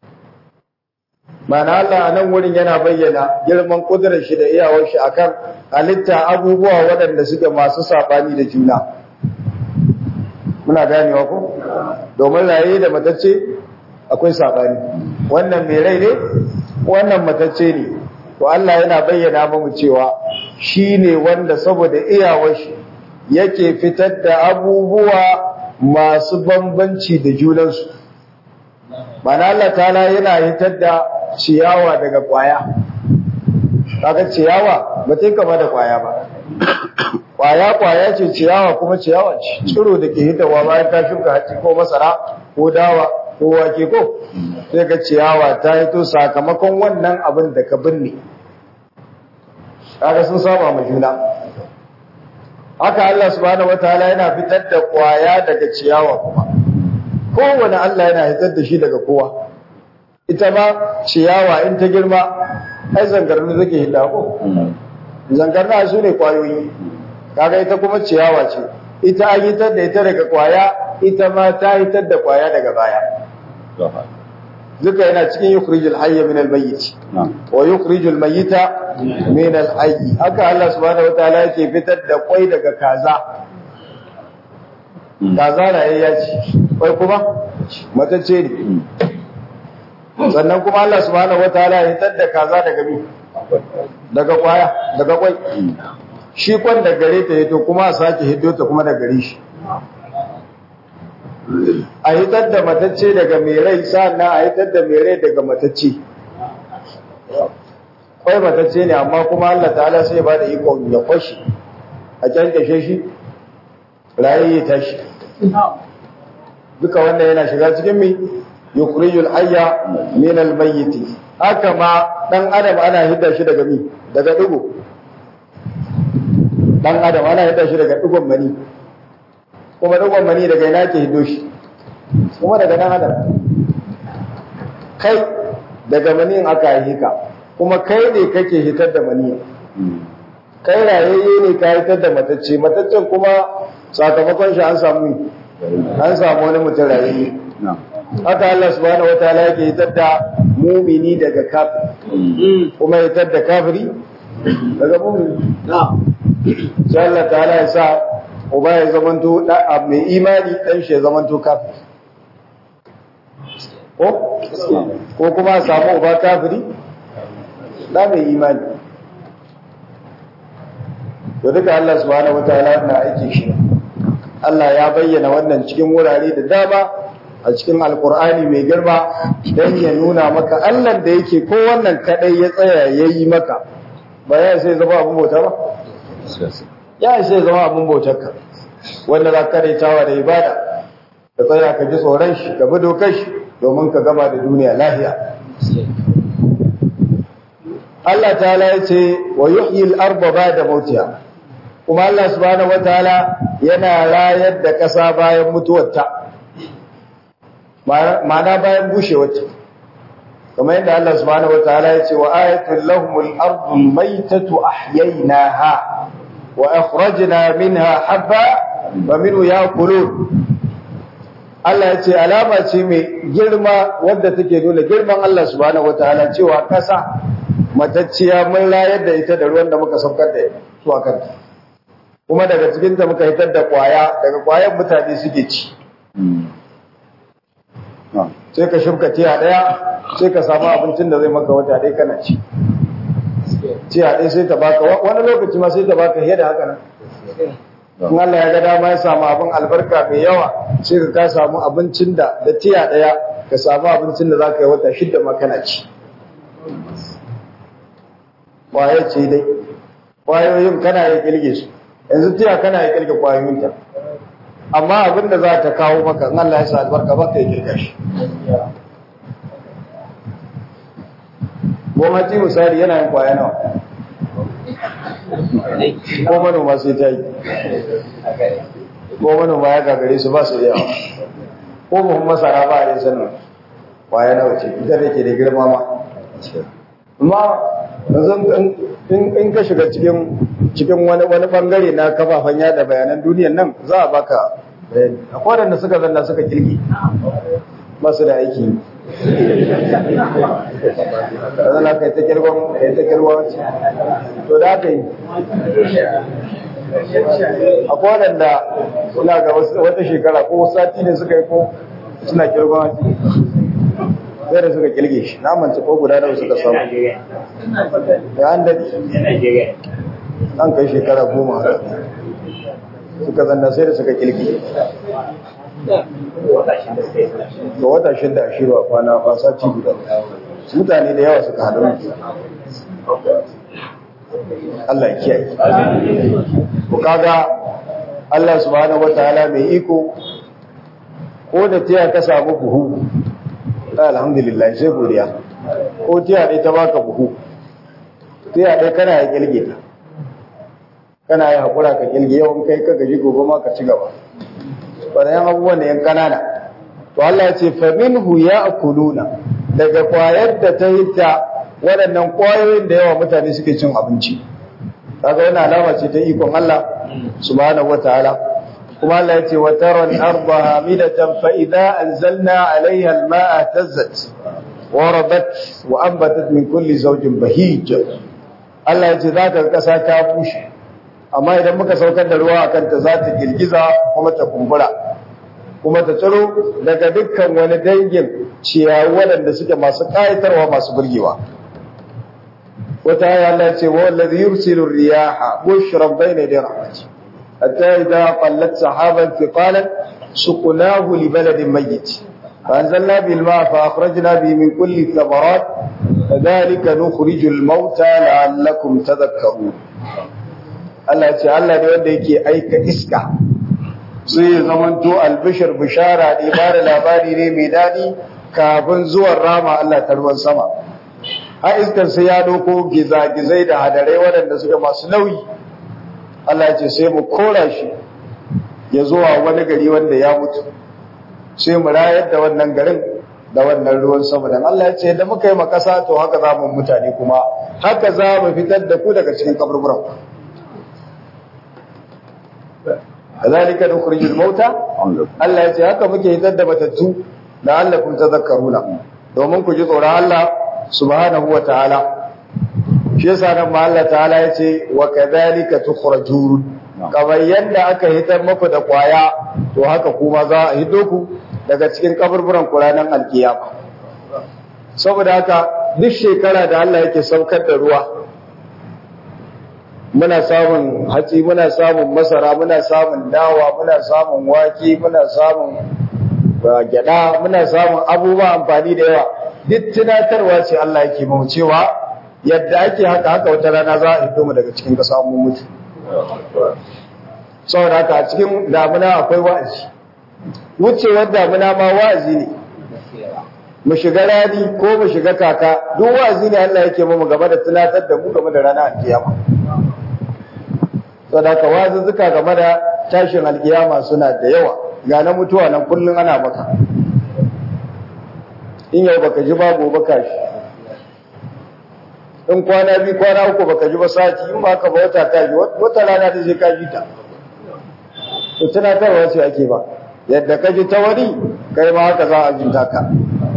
mana Allah a nan wurin yana bayyana girman kudurar shi da iyawar shi akan halitta abubuwa waɗanda suke masu saɓani da juna. Muna ganewa ko? Domin raye da matacce akwai saɓani. Wannan mai rai ne, wannan matacce ne. To Allah yana bayyana mamu cewa shi ne wanda saboda iyawar shi yake fitar da abubuwa masu bambanci da junansu. Mana Allah ta'ala yana hitar da ciyawa daga ƙwaya. Kaga ciyawa ba ta kama da ƙwaya ba. Ƙwaya ce, ciyawa kuma ciyawa ce. Tsiro da ke hitarwa bayan ta shuka hatsi ko masara ko dawa ko wake ko. Sai ga ciyawa ta hito sakamakon wannan abin da ka binne. Kaga sun saba ma juna. Haka Allah subhanahu wataala yana fitar da ƙwaya daga ciyawa kuma. Kowane Allah yana fitar da shi daga kowa. Ita ma ciyawa in ta girma ai zangarni take hita ko. Zangarna su ne ƙwayoyi. Kaga ita kuma ciyawa ce. Ita an hitar da ita daga ƙwaya, ita ma ta hitar da ƙwaya daga baya. Duka yana cikin yukhrijul hayya min al-mayyit wa yukhrijul mayyita min al-hayy. Haka Allah subhanahu wataala yake fitar da kwai daga kaza. Kaza rayayya ce, kwai kuma matacce ne. Sannan kuma Allah subhanahu wataala ya fitar da kaza daga mi? Daga kwaya, daga kwai. Shi kwan da gare ta hito kuma a sake hito ta kuma da gare shi. A hitar da matacce daga mai rai sannan a hitar da mai rai daga matacce. Kwai matacce ne amma kuma Allah ta'ala sai ba da ikon ya kwashi a kyankashe shi raye ya tashi. Duka wannan yana shiga cikin mai yukhrijul hayya min al-mayyit. Haka ma dan adam ana hidda shi daga mi? Daga dugo. Dan adam ana hidda shi daga dugon mani. Kuma dugon mani daga ina ke hiddo shi? Kuma daga dan adam. Kai daga maniyin aka yi ka. Kuma kai ne kake hitar da mani. Kai rayayye ne ka hitar da matacce. Mataccen kuma sakamakon shi an samu wani mutum rayayye. Haka Allah subhanahu wataala yake hitar da mumini daga kafiri. Kuma hitar da kafiri daga mumini. Sai Allah ta'ala ya sa uba ya zamanto mai imani dan shi ya zamanto kafiri. Ko kuma samu uba kafiri da mai imani. To duka Allah subhanahu wataala na aiki shi. Allah ya bayyana wannan cikin wurare da dama a cikin Alkur'ani mai girma dan ya nuna maka Allah da yake ko wannan kadai ya tsaya yayi maka ba ya sai zama abun bauta ba. Ya sai zama abun bautar ka wanda za ka retawa da ibada ka tsaya ka ji tsoron shi ka bi dokar shi domin ka gama da duniya lafiya. Allah ta'ala ya ce wa yuhyi al-ardha ba'da mautiha. Kuma Allah subhanahu wataala yana rayar da ƙasa bayan mutuwarta. Ma'ana bayan bushewarta. Kamar yadda Allah subhanahu wataala ya ce wa ayatul lahumul ardu maytatu ahyaynaha wa akhrajna minha habba wa minhu ya'kulun. Allah ya ce alama ce mai girma wadda take nuna girman Allah subhanahu wataala cewa ƙasa matacciya mun rayar da ita da ruwan da muka saukar da ita zuwa kanta. Kuma daga cikin ta muka hitar da kwaya, daga kwayan mutane suke ci. Sai ka shimka tiya daya, sai ka samu abincin da zai maka wata dai kana ci. Tiya dai sai ta baka, wani lokaci ma sai ta baka fiye da haka nan. In Allah ya ga dama ya samu abin albarka mai yawa, sai ka samu abincin da tiya daya ka samu abincin da za ka yi wata 6 ma kana ci. Kwaye ce dai, kwayoyin kana ya kilge su. Yanzu tiya kana ya kirga kwayoyinta, amma abin da za ta kawo maka in Allah ya sa albarka baka ya kirga shi. Gwamnati misali yana yin kwaya nawa, ko manoma sai ta yi, ko manoma ya gagare su ba su yawa, ko buhun masara ba a yin sanin kwaya nawa ce, ita da ke da girma ma. Amma in ka shiga cikin wani bangare na kafafen yada bayanan duniyan nan za a baka bayani. Akwai wadanda suka zanna suka kirki ba su da aiki zana kai ta kirgon to da aka yi akwai waɗanda suna ga wata shekara ko sati ne suka yi ko suna kirgon hatsi sai da suka kirge shi na mance ko guda da suka samu ya an daɗi an kai shekara 10 suka zanna sai da suka kirge ga wata 6 a shirwa kwana ba sati guda mutane da yawa suka haɗu Allah ya kiyaye ku kaga Allah subhanahu wataala mai iko ko da tiya ka samu buhu alhamdulillah sai godiya ko tiya dai ta baka buhu tiya dai kana ya kilge ta kana ya hakura ka kilge yawan kai ka gaji gobe ma ka ci gaba wannan abubuwan da yan kanana to Allah ya ce fa minhu ya'kuluna daga kwayar da ta hita waɗannan kwayoyin da yawa mutane suke cin abinci kaga wannan alama ce ta ikon Allah subhanahu wataala kuma Allah yace wa taral arda hamidatan fa idza anzalna 'alayha al-ma'a tazzat wa rabat wa anbatat min kulli zawjin bahij Allah yace zaka kasa ta bushe amma idan muka saukar da ruwa akan ta za ta girgiza kuma ta kumbura kuma ta tsiro daga dukkan wani dangin ciyayi waɗanda suke masu ƙayatarwa masu burgewa wata aya Allah ce wa allazi yursilu riyaha bushran bayna yaday rahmati hatta idha qallat sahaban thiqalan suqnahu li baladin mayyit fa anzalna bil ma'a fa akhrajna bihi min kulli thamarat kadhalika nukhrijul mauta la'allakum tadhakkarun Allah ce Allah ne wanda yake aika iska sai ya zamanto albishir bishara ne ba da labari ne mai dadi kafin zuwan rama Allah ta ruwan sama a iskar sai ya doko gizagizai da hadarai waɗanda suka masu nauyi Allah ya ce sai mu kora shi ya zuwa wani gari wanda ya mutu sai mu rayar da wannan garin da wannan ruwan sama dan Allah ya ce da muka yi makasa to haka za mu mutane kuma haka za mu fitar da ku daga cikin kaburburan ku kazalika nukhrijul mauta Allah ya ce haka muke fitar da matattu la'allakum tadhakkaruna domin ku ji tsoron Allah subhanahu wa ta'ala shi yasa nan ma Allah ta'ala yace wa kadhalika tukhrajun kamar yanda aka hitar muku da kwaya to haka kuma za a hiddo ku daga cikin kaburburan Qur'anin alkiyama saboda haka duk shekara da Allah yake saukar da ruwa muna samun hatsi muna samun masara muna samun dawa muna samun wake muna samun gyada muna samun abubuwa amfani da yawa duk tunatarwa ce Allah yake mu cewa yadda ake haka wata rana za a hiddo mu daga cikin kasa mu mutu saboda haka a cikin damuna akwai wa'azi wucewar damuna ma wa'azi ne mu shiga rani ko mu shiga kaka duk wa'azi ne Allah yake mu game da tunatar da mu game da ranar alkiyama saboda haka wa'azuzzuka game da tashin alkiyama suna da yawa ga na mutuwa nan kullun ana maka in yau baka ji ba gobe ka shi in kwana biyu kwana uku baka ji ba sati in ba ka ba wata ka ji wata rana da zai ka ji ta to tunatarwa ce ake ba yadda ka ji ta wani kai ma haka za a ji ta ka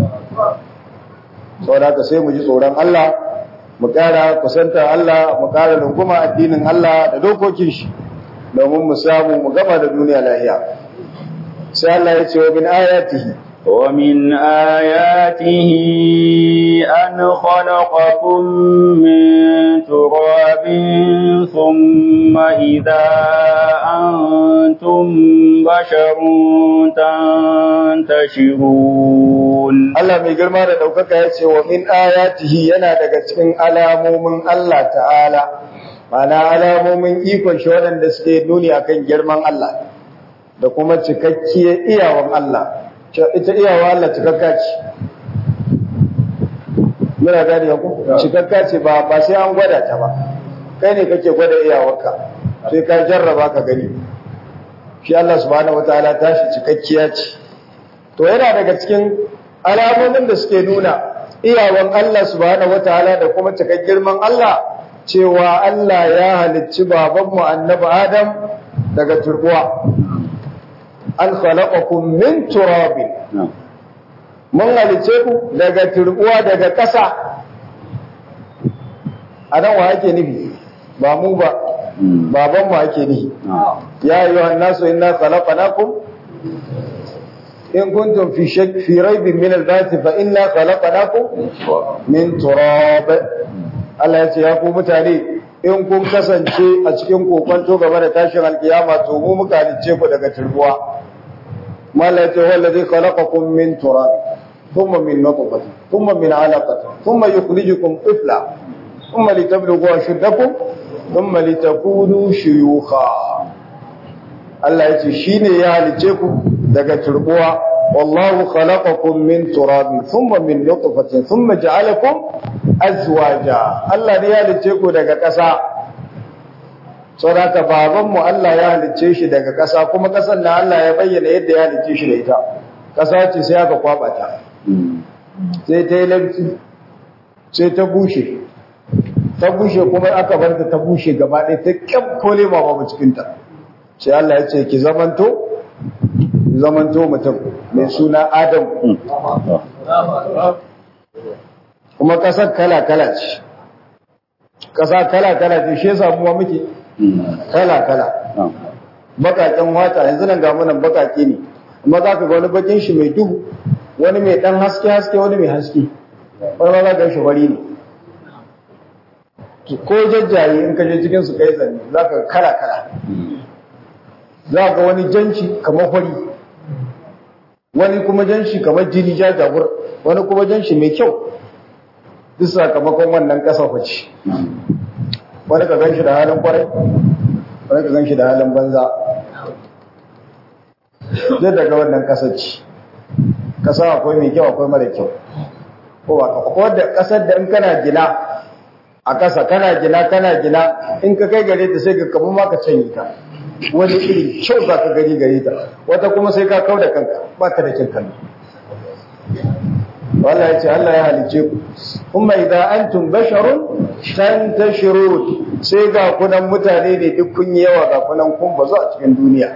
saboda ka sai mu ji tsoron Allah mu kara kusantar Allah mu kara runguma addinin Allah da dokokin shi domin mu samu mu gama da duniya lafiya sai Allah ya ce wa min ayatihi ومن آياته أن خلقكم من تراب ثم إذا أنتم بشر تنتشرون الله mai girma da daukaka yace wa min ayatihi yana daga cikin alamomin Allah ta'ala mana alamomin ikon shi waɗanda suke nuni akan girman Allah da kuma cikakkiyar iyawan Allah ita iyawa Allah cikakka ce muna gani ku cikakka ce ba sai an gwada ta ba kai ne kake gwada iyawarka sai ka jarraba ka gani shi Allah subhanahu wataala tashi cikakkiya ce to yana daga cikin alamomin da suke nuna iyawan Allah subhanahu wataala da kuma cikakken girman Allah cewa Allah ya halicci babanmu annabi Adam daga turbuwa an khalaqakum min turabin mun halice ku daga turbuwa daga ƙasa anan wa ake nufi ba mu ba baban mu ake nufi ya ayyuhan nasu inna khalaqnakum in kuntum fi raibin min al-ba'th fa inna khalaqnakum min turab Allah ya ce ya ku mutane in kun kasance a cikin kokonto game da tashin alkiyama to mu muka halice ku daga turbuwa mala ya ce wallazi khalaqakum min turab thumma min nutfatin thumma min 'alaqatin thumma yukhrijukum tifla thumma litablughu ashuddakum thumma litakunu shuyukha Allah ya ce shine ya halice ku daga turbuwa wallahu khalaqakum min turabin thumma min nutfatin thumma ja'alakum azwaja Allah ne ya halice ku daga ƙasa saboda baban mu Allah ya halice shi daga ƙasa kuma ƙasar da Allah ya bayyana yadda ya halice shi da ita ƙasa ce sai aka kwaba ta sai ta yi lamci sai ta bushe kuma aka bar ta bushe gaba ɗaya ta kyamkole ma babu cikin ta sai Allah ya ce ki zamanto mutum mai suna Adam kuma ƙasar kala-kala ce ƙasa kala-kala ce shi yasa muwa muke kala-kala bakaken wata yanzu nan ga munan bakake ne amma za ka ga wani bakin shi mai duhu wani mai ɗan haske-haske wani mai haske wani ma za ka shi wari ne ko jajjaye in ka je cikin su kai zane za ka kala-kala za ga wani janci kamar fari wani kuma janci kamar jini jajawur wani kuma janci mai kyau duk sakamakon wannan ƙasa kwaci wani ka gan shi da halin kwarai wani ka gan shi da halin banza zai daga wannan ƙasar ci ƙasa akwai mai kyau akwai mara kyau ko da ƙasar da in kana gina a ƙasa kana gina in ka kai gare ta sai ka kamu ma ka canyi ta wani irin kyau za ka gari gare ta wata kuma sai ka kau da kanka ba ka da kyan kallo Allah ya ce Allah ya halice ku kuma idan antum basharun tantashirun sai ga kunan mutane ne duk kun yi yawa ga kunan kun bazu a cikin duniya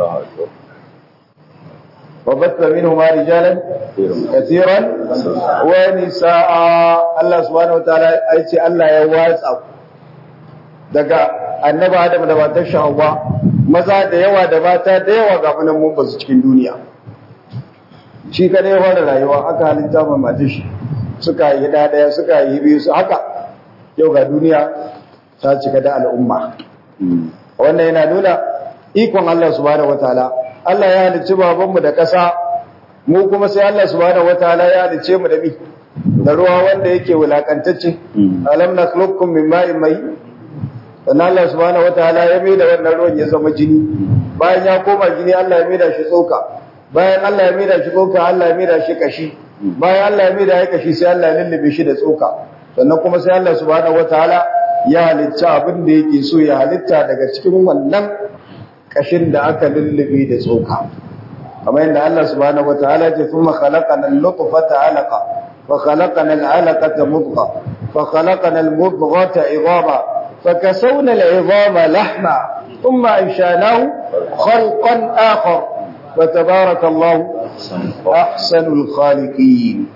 wa batta minhuma rijalan katiran wa nisaa Allah subhanahu wataala ya ce Allah ya watsa daga annabi Adam da matar Hawwa maza da yawa da mata da yawa ga kunan mun bazu cikin duniya shi kadai ya fara rayuwa aka halitta mai matar shi suka yi ɗaya suka yi biyu su haka yau ga duniya ta cika da al'umma wannan yana nuna ikon Allah subhanahu wataala Allah ya halicci babanmu da ƙasa mu kuma sai Allah subhanahu wataala ya halicce mu da mi da ruwa wanda yake wulakantacce alam nakhluqukum min ma'in mahin dan Allah subhanahu wataala ya mai da wannan ruwan ya zama jini bayan ya koma jini Allah ya mai da shi tsoka bayan Allah ya mai da shi tsoka Allah ya mai da shi kashi bayan Allah ya mai da ya kashi sai Allah ya lullube shi da tsoka sannan kuma sai Allah subhanahu wataala ya halitta abin da yake so ya halitta daga cikin wannan kashin da aka lullube da tsoka kamar yadda Allah subhanahu wataala ya thumma khalaqana al-nutfata 'alaqa fa khalaqana al-'alaqata mudghah fa khalaqana al-mudghata 'idama fa kasawna al-'idama lahma thumma ansha'nahu khalqan akhar wa tabarakallahu ahsanul khaliqin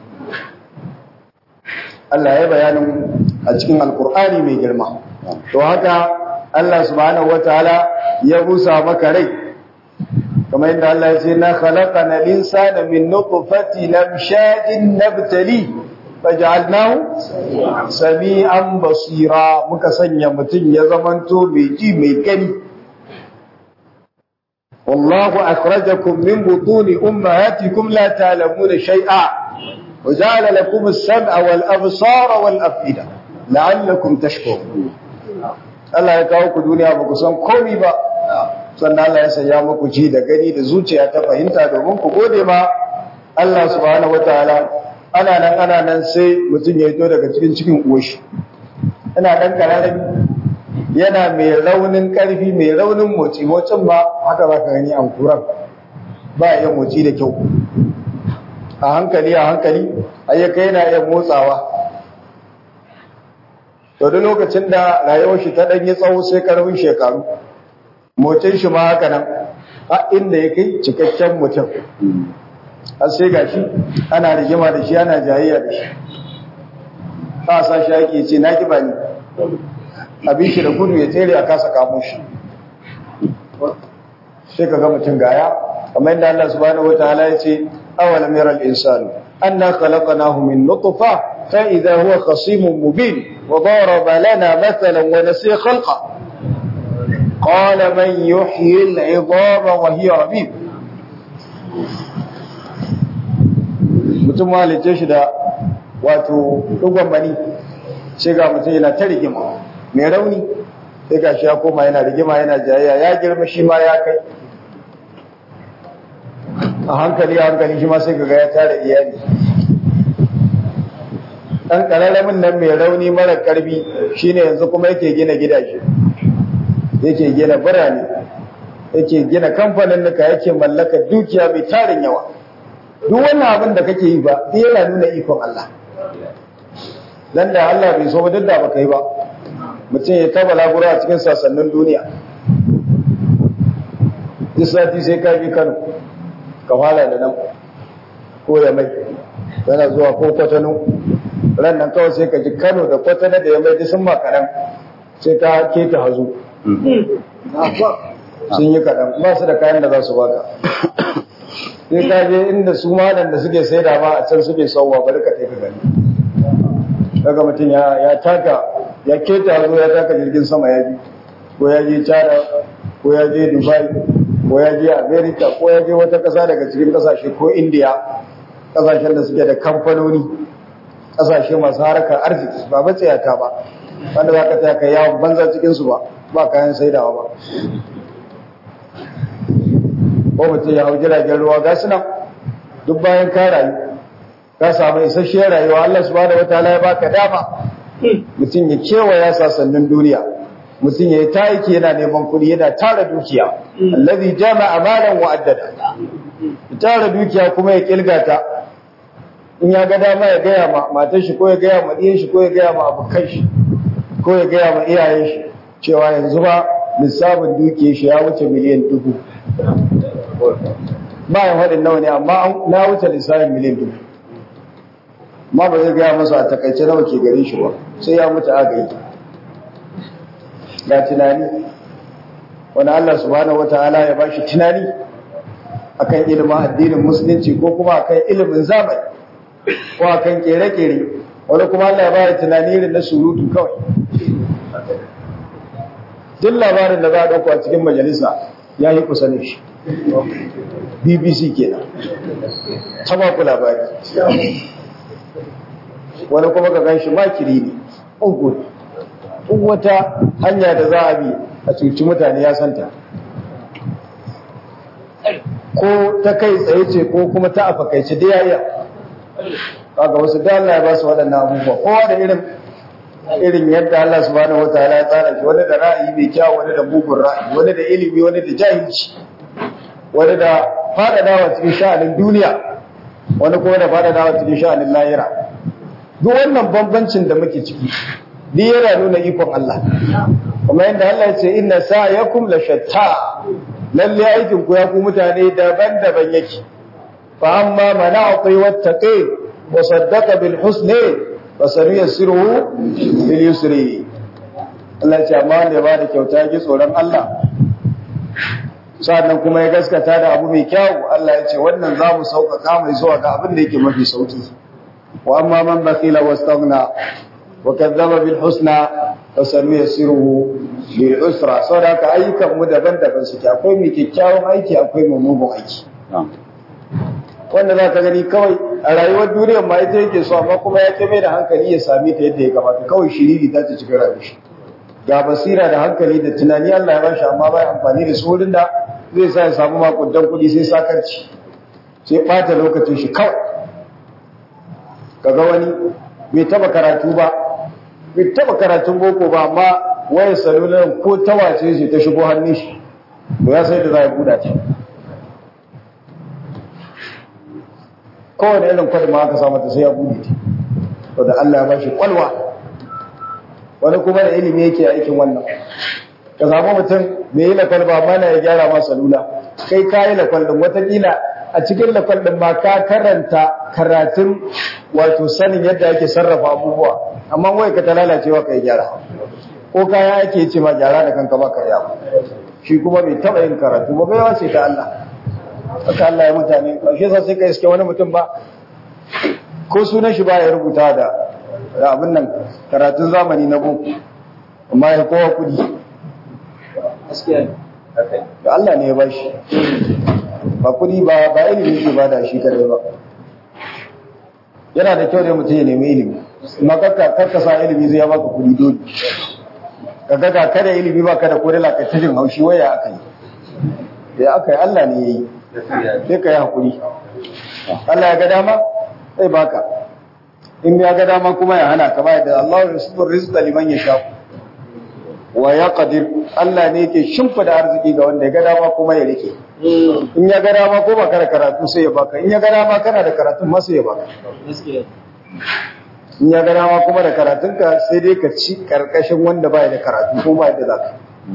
Allah ya bayanin a cikin alkur'ani mai girma to haka Allah subhanahu wataala ya busa maka rai kamar yadda Allah ya ce na khalaqana al-insana min nutfatin amshajin nabtali faj'alnahu sami'an basira muka sanya mutun ya zamanto mai ji mai gani wallahu akhrajakum min butuni ummahatikum la ta'lamuna shay'a وجعل لكم السمع والأبصار والأفئدة لعلكم تشكرون Allah ya kawo ku duniya ba ku san komai ba sannan Allah ya sanya muku ji da gani da zuciya ta fahimta domin ku gode ma Allah subhanahu wataala ana nan sai mutum ya fito daga cikin uwashi ina dan kararrabi yana mai raunin karfi mai raunin motsi motsin ba haka za ka gani an kuran ba ya motsi da kyau a hankali ayyuka yana iya motsawa to duk lokacin da rayuwar shi ta danyi tsawo sai karfin shekaru motsin shi ma haka nan a inda ya kai cikakken mutum har sai gashi ana rigima da shi ana jayayya da shi ba sa shi ake ce na kiba ni abin shi da gudu ya tsere a kasa kamo shi sai ka ga mutum gaya kamar yadda Allah subhanahu wataala ya ce awalam yaral insanu anna khalaqnahu min nutfa fa idha huwa khasimun mubin wa daraba lana mathalan wa nasiya khalqa qala man yuhyi al'idhama wa hiya ramim mutum halice shi da wato dugon mani sai ga mutum yana ta rigima mai rauni sai ga shi ya koma yana rigima yana jayayya ya girma shi ma ya kai a hankali shi ma sai ga ya tara iyali ɗan ƙararramin nan mai rauni mara ƙarfi shine yanzu kuma yake gina gidaje yake gina birane yake gina kamfanin nuka yake mallaka dukiya mai tarin yawa duk wannan abin da kake yi ba yana nuna ikon Allah dan da Allah bai so ba duk da baka yi ba mutum ya taba labura a cikin sassanin duniya duk sati sai ka bi Kano ka fara da nan ko ya mai yana zuwa ko Kwatano ran nan kawai sai ka ji Kano da Kwatano da ya mai duk sun makaran sai ka keta hazo sun yi kaɗan ba su da kayan da za su baka sai ka je inda su malan da suke sai da ba a can suke sauwa bari ka tafi gani daga mutum ya taka ya keta hazo ya taka jirgin sama ya ji ko ya je China ko ya je Dubai ko ya je America ko ya je wata ƙasa daga cikin ƙasashe ko India ƙasashen da suke da kamfanoni ƙasashe masu harkar arziki ba matsayata ba wanda za ka taya ka yawon banza cikinsu ba kayan saidawa ba ko mutum ya hau jiragen ruwa ga suna duk bayan ka rayu ka samu isasshiyar rayuwa Allah subhanahu wataala ya baka dama mutum ya kewaya sasannin duniya mutum ya yi ta aiki yana neman kuɗi yana tara dukiya allazi jama'a malan wa addada ya tara dukiya kuma ya kilgata in ya ga dama ya gaya ma matar shi ko ya gaya ma ɗiyan shi ko ya gaya ma abokan shi ko ya gaya ma iyayen shi cewa yanzu ba lissafin dukiyar shi ya wuce miliyan 1000 bayan haɗin nawa ne amma na wuce lissafin miliyan 1000 ma ba zai gaya masa a takaice nawa ke gare shi ba sai ya mutu agayi ga tunani wani Allah subhanahu wataala ya bashi tunani akan ilimin addinin musulunci ko kuma akan ilimin zamani ko akan kere-kere wani kuma Allah ya bayar tunani irin na surutu kawai duk labarin da za a ɗauko a cikin majalisa ya yi kusa ne shi BBC kenan ta ba ku labari wani kuma ka gan shi makiri ne ungu duk wata hanya da za a bi a cuci mutane ya santa ko ta kai tsaye ce ko kuma ta afakaice da yaya kaga wasu da Allah ya ba su waɗannan abubuwa kowa da irin yadda Allah subhanahu wataala ya tsara shi wani da ra'ayi mai kyau wani da bugun ra'ayi wani da ilimi wani da jahilci wani da faɗaɗawa cikin sha'anin duniya wani kuma da faɗaɗawa cikin sha'anin lahira duk wannan bambancin da muke ciki duk yana nuna ikon Allah kuma yadda Allah ya ce inna sa'yakum la shatta lalle aikin ku ya ku mutane daban-daban yake fa amma man a'ti wattaqi wa saddaqa bil husni fa sanuyassiruhu lil yusri Allah ya ce amma wanda ya bada kyauta ji tsoron Allah sannan kuma ya gaskata da abu mai kyau Allah ya ce wannan za mu sauƙaƙa mai zuwa ga abin da yake mafi sauki wa amma man bakhila wastaghna wa kadzdzaba bil husna fa sanuyassiruhu lil usra saboda ayyukan mu daban-daban suke akwai mai kyakkyawan aiki akwai mai mugun aiki wanda za ka gani kawai a rayuwar duniyar ma ita yake so amma kuma ya mai da hankali ya same ta yadda ya kamata kawai shiriri ta ci cikin rayuwar shi ga basira da hankali da tunani Allah ya bashi amma bai amfani da su wurin da zai sa ya samu makudan kuɗi sai sakarci sai ɓata lokacin shi kawai kaga wani bai taba karatu ba bai taba karatun boko ba amma wayar salular ko ta wace ce ta shigo hannun shi to ya sai da za a buɗa ta kowane irin kwadin ma aka samu ta sai ya buɗe ta to da Allah ya bashi kwalwa wani kuma da ilimi yake aikin wannan ka samu mutum mai yi lakwal ba mana ya gyara ma salula kai ka yi lakwal din watakila a cikin lakwal din ma ka karanta karatun wato sanin yadda ake sarrafa abubuwa amma wai ka ta lalacewa kai gyara ko kaya ake ce ma gyara da kanka ba ka yawo shi kuma bai taba yin karatu ba bai wace ta Allah haka Allah ya mutane ƙarshe sai ka iske wani mutum ba ko sunan shi ba ya rubuta da abin nan karatun zamani na boko amma ya kowa kudi da Allah ne ya ba shi ba kudi ba ilimi ke ba da shi kadai ba yana da kyau da mutum ya nemi ilimi amma karka sa ilimi zai ya baka kudi dole kaga ga kada ilimi baka da kodala ka tajin haushi waya aka yi Allah ne ya yi sai ka yi hakuri Allah ya ga dama sai baka in ya ga dama kuma ya hana ka ba da Allah ya subur rizqa liman yasha wa yaqdir Allah ne yake shimfida arziki ga wanda ya ga dama kuma ya rike in ya ga dama ko baka da karatu sai ya baka in ya ga dama kana da karatu ma sai ya baka in ya ga dama kuma da karatunka sai dai ka ci karkashin wanda baya da karatu ko ba yadda zaka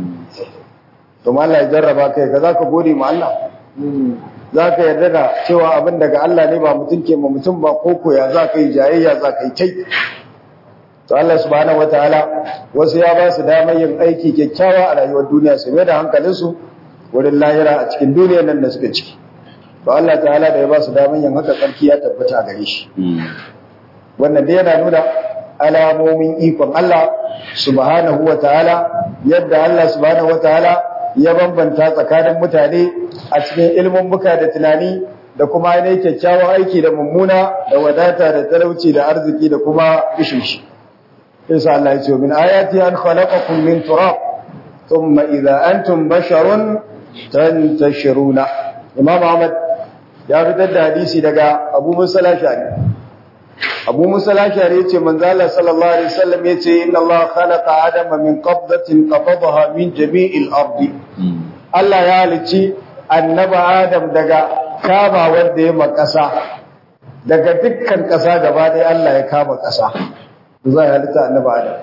to Allah ya jarraba kai ka zaka gode ma Allah zaka yarda da cewa abin daga Allah ne ba mutum ke ma mutum ba ko koya zaka yi jayayya zaka yi tai to Allah subhanahu wataala wasu ya ba su damar yin aiki kyakkyawa a rayuwar duniya su mai da hankalinsu wurin lahira a cikin duniyar nan da suka ciki to Allah ta'ala da ya ba su damar yin haka tsarki ya tabbata gare shi wannan dai yana nuna alamomin ikon Allah subhanahu wataala yadda Allah subhanahu wataala ya bambanta tsakanin mutane a cikin ilmin buka da tunani da kuma ainihin kyakkyawan aiki da mummuna da wadata da talauci da arziki da kuma bishin shi isa Allah ya ce min ayati an khalaqakum min turab thumma idha antum basharun tantashiruna Imam Ahmad ya fitar da hadisi daga Abu Musa al-Ash'ari Abu Musa al-Ash'ari yace manzo Allah sallallahu alaihi wasallam yace inna Allah khalaqa Adama min qabdatin qabadaha min jami'il ardi Allah ya halici annabi Adam daga kama wanda ya makasa daga dukkan kasa gaba ɗaya Allah ya kama kasa zai halitta annabi Adam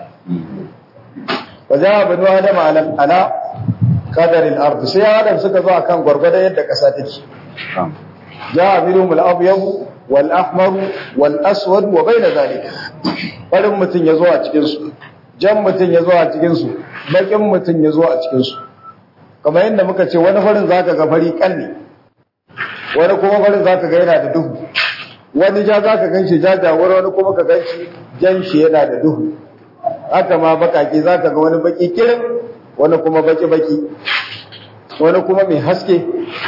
wajen banu Adam ala qadarin ardi sai Adam suka zo akan gurgurda yadda kasa take ja minhum al-abyad wal-ahmar wal-aswad wa bayna zalika farin mutun yazo a cikin su jan mutun yazo a cikin su bakin mutun yazo a cikin su kamar yadda muka ce wani farin zaka ga fari kalli wani kuma farin zaka ga yana da duhu wani ja zaka ganshi jaja wani kuma ka ganshi jan shi yana da duhu haka ma bakaki zaka ga wani baki kirin wani kuma baki wani kuma mai haske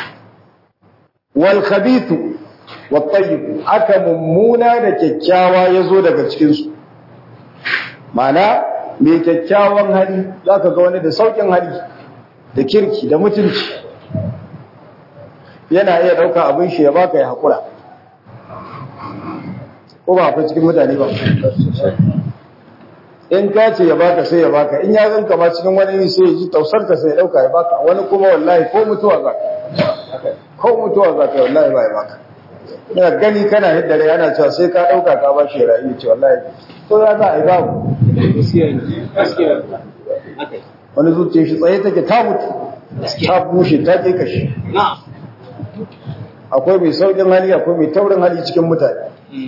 wal khabithu wat tayyib aka mummuna da kyakkyawa yazo daga cikin su mana mai kyakkyawan hali zaka ga wani da saukin hali da kirki da mutunci yana iya dauka abin shi ya baka ya hakura ko ba fa cikin mutane ba in ka ce ya baka sai ya baka in ya ganka ma cikin wani sai ya ji tausarka sai ya dauka ya baka wani kuma wallahi ko mutuwa za ka wallahi ba ya baka ina gani kana yadda rai ana cewa sai ka dauka ka ba shi rayu ce wallahi to ya za a yi babu wani zuciya shi tsaye take ta mutu ta bushe ta ke kashi akwai mai saukin hali akwai mai taurin hali cikin mutane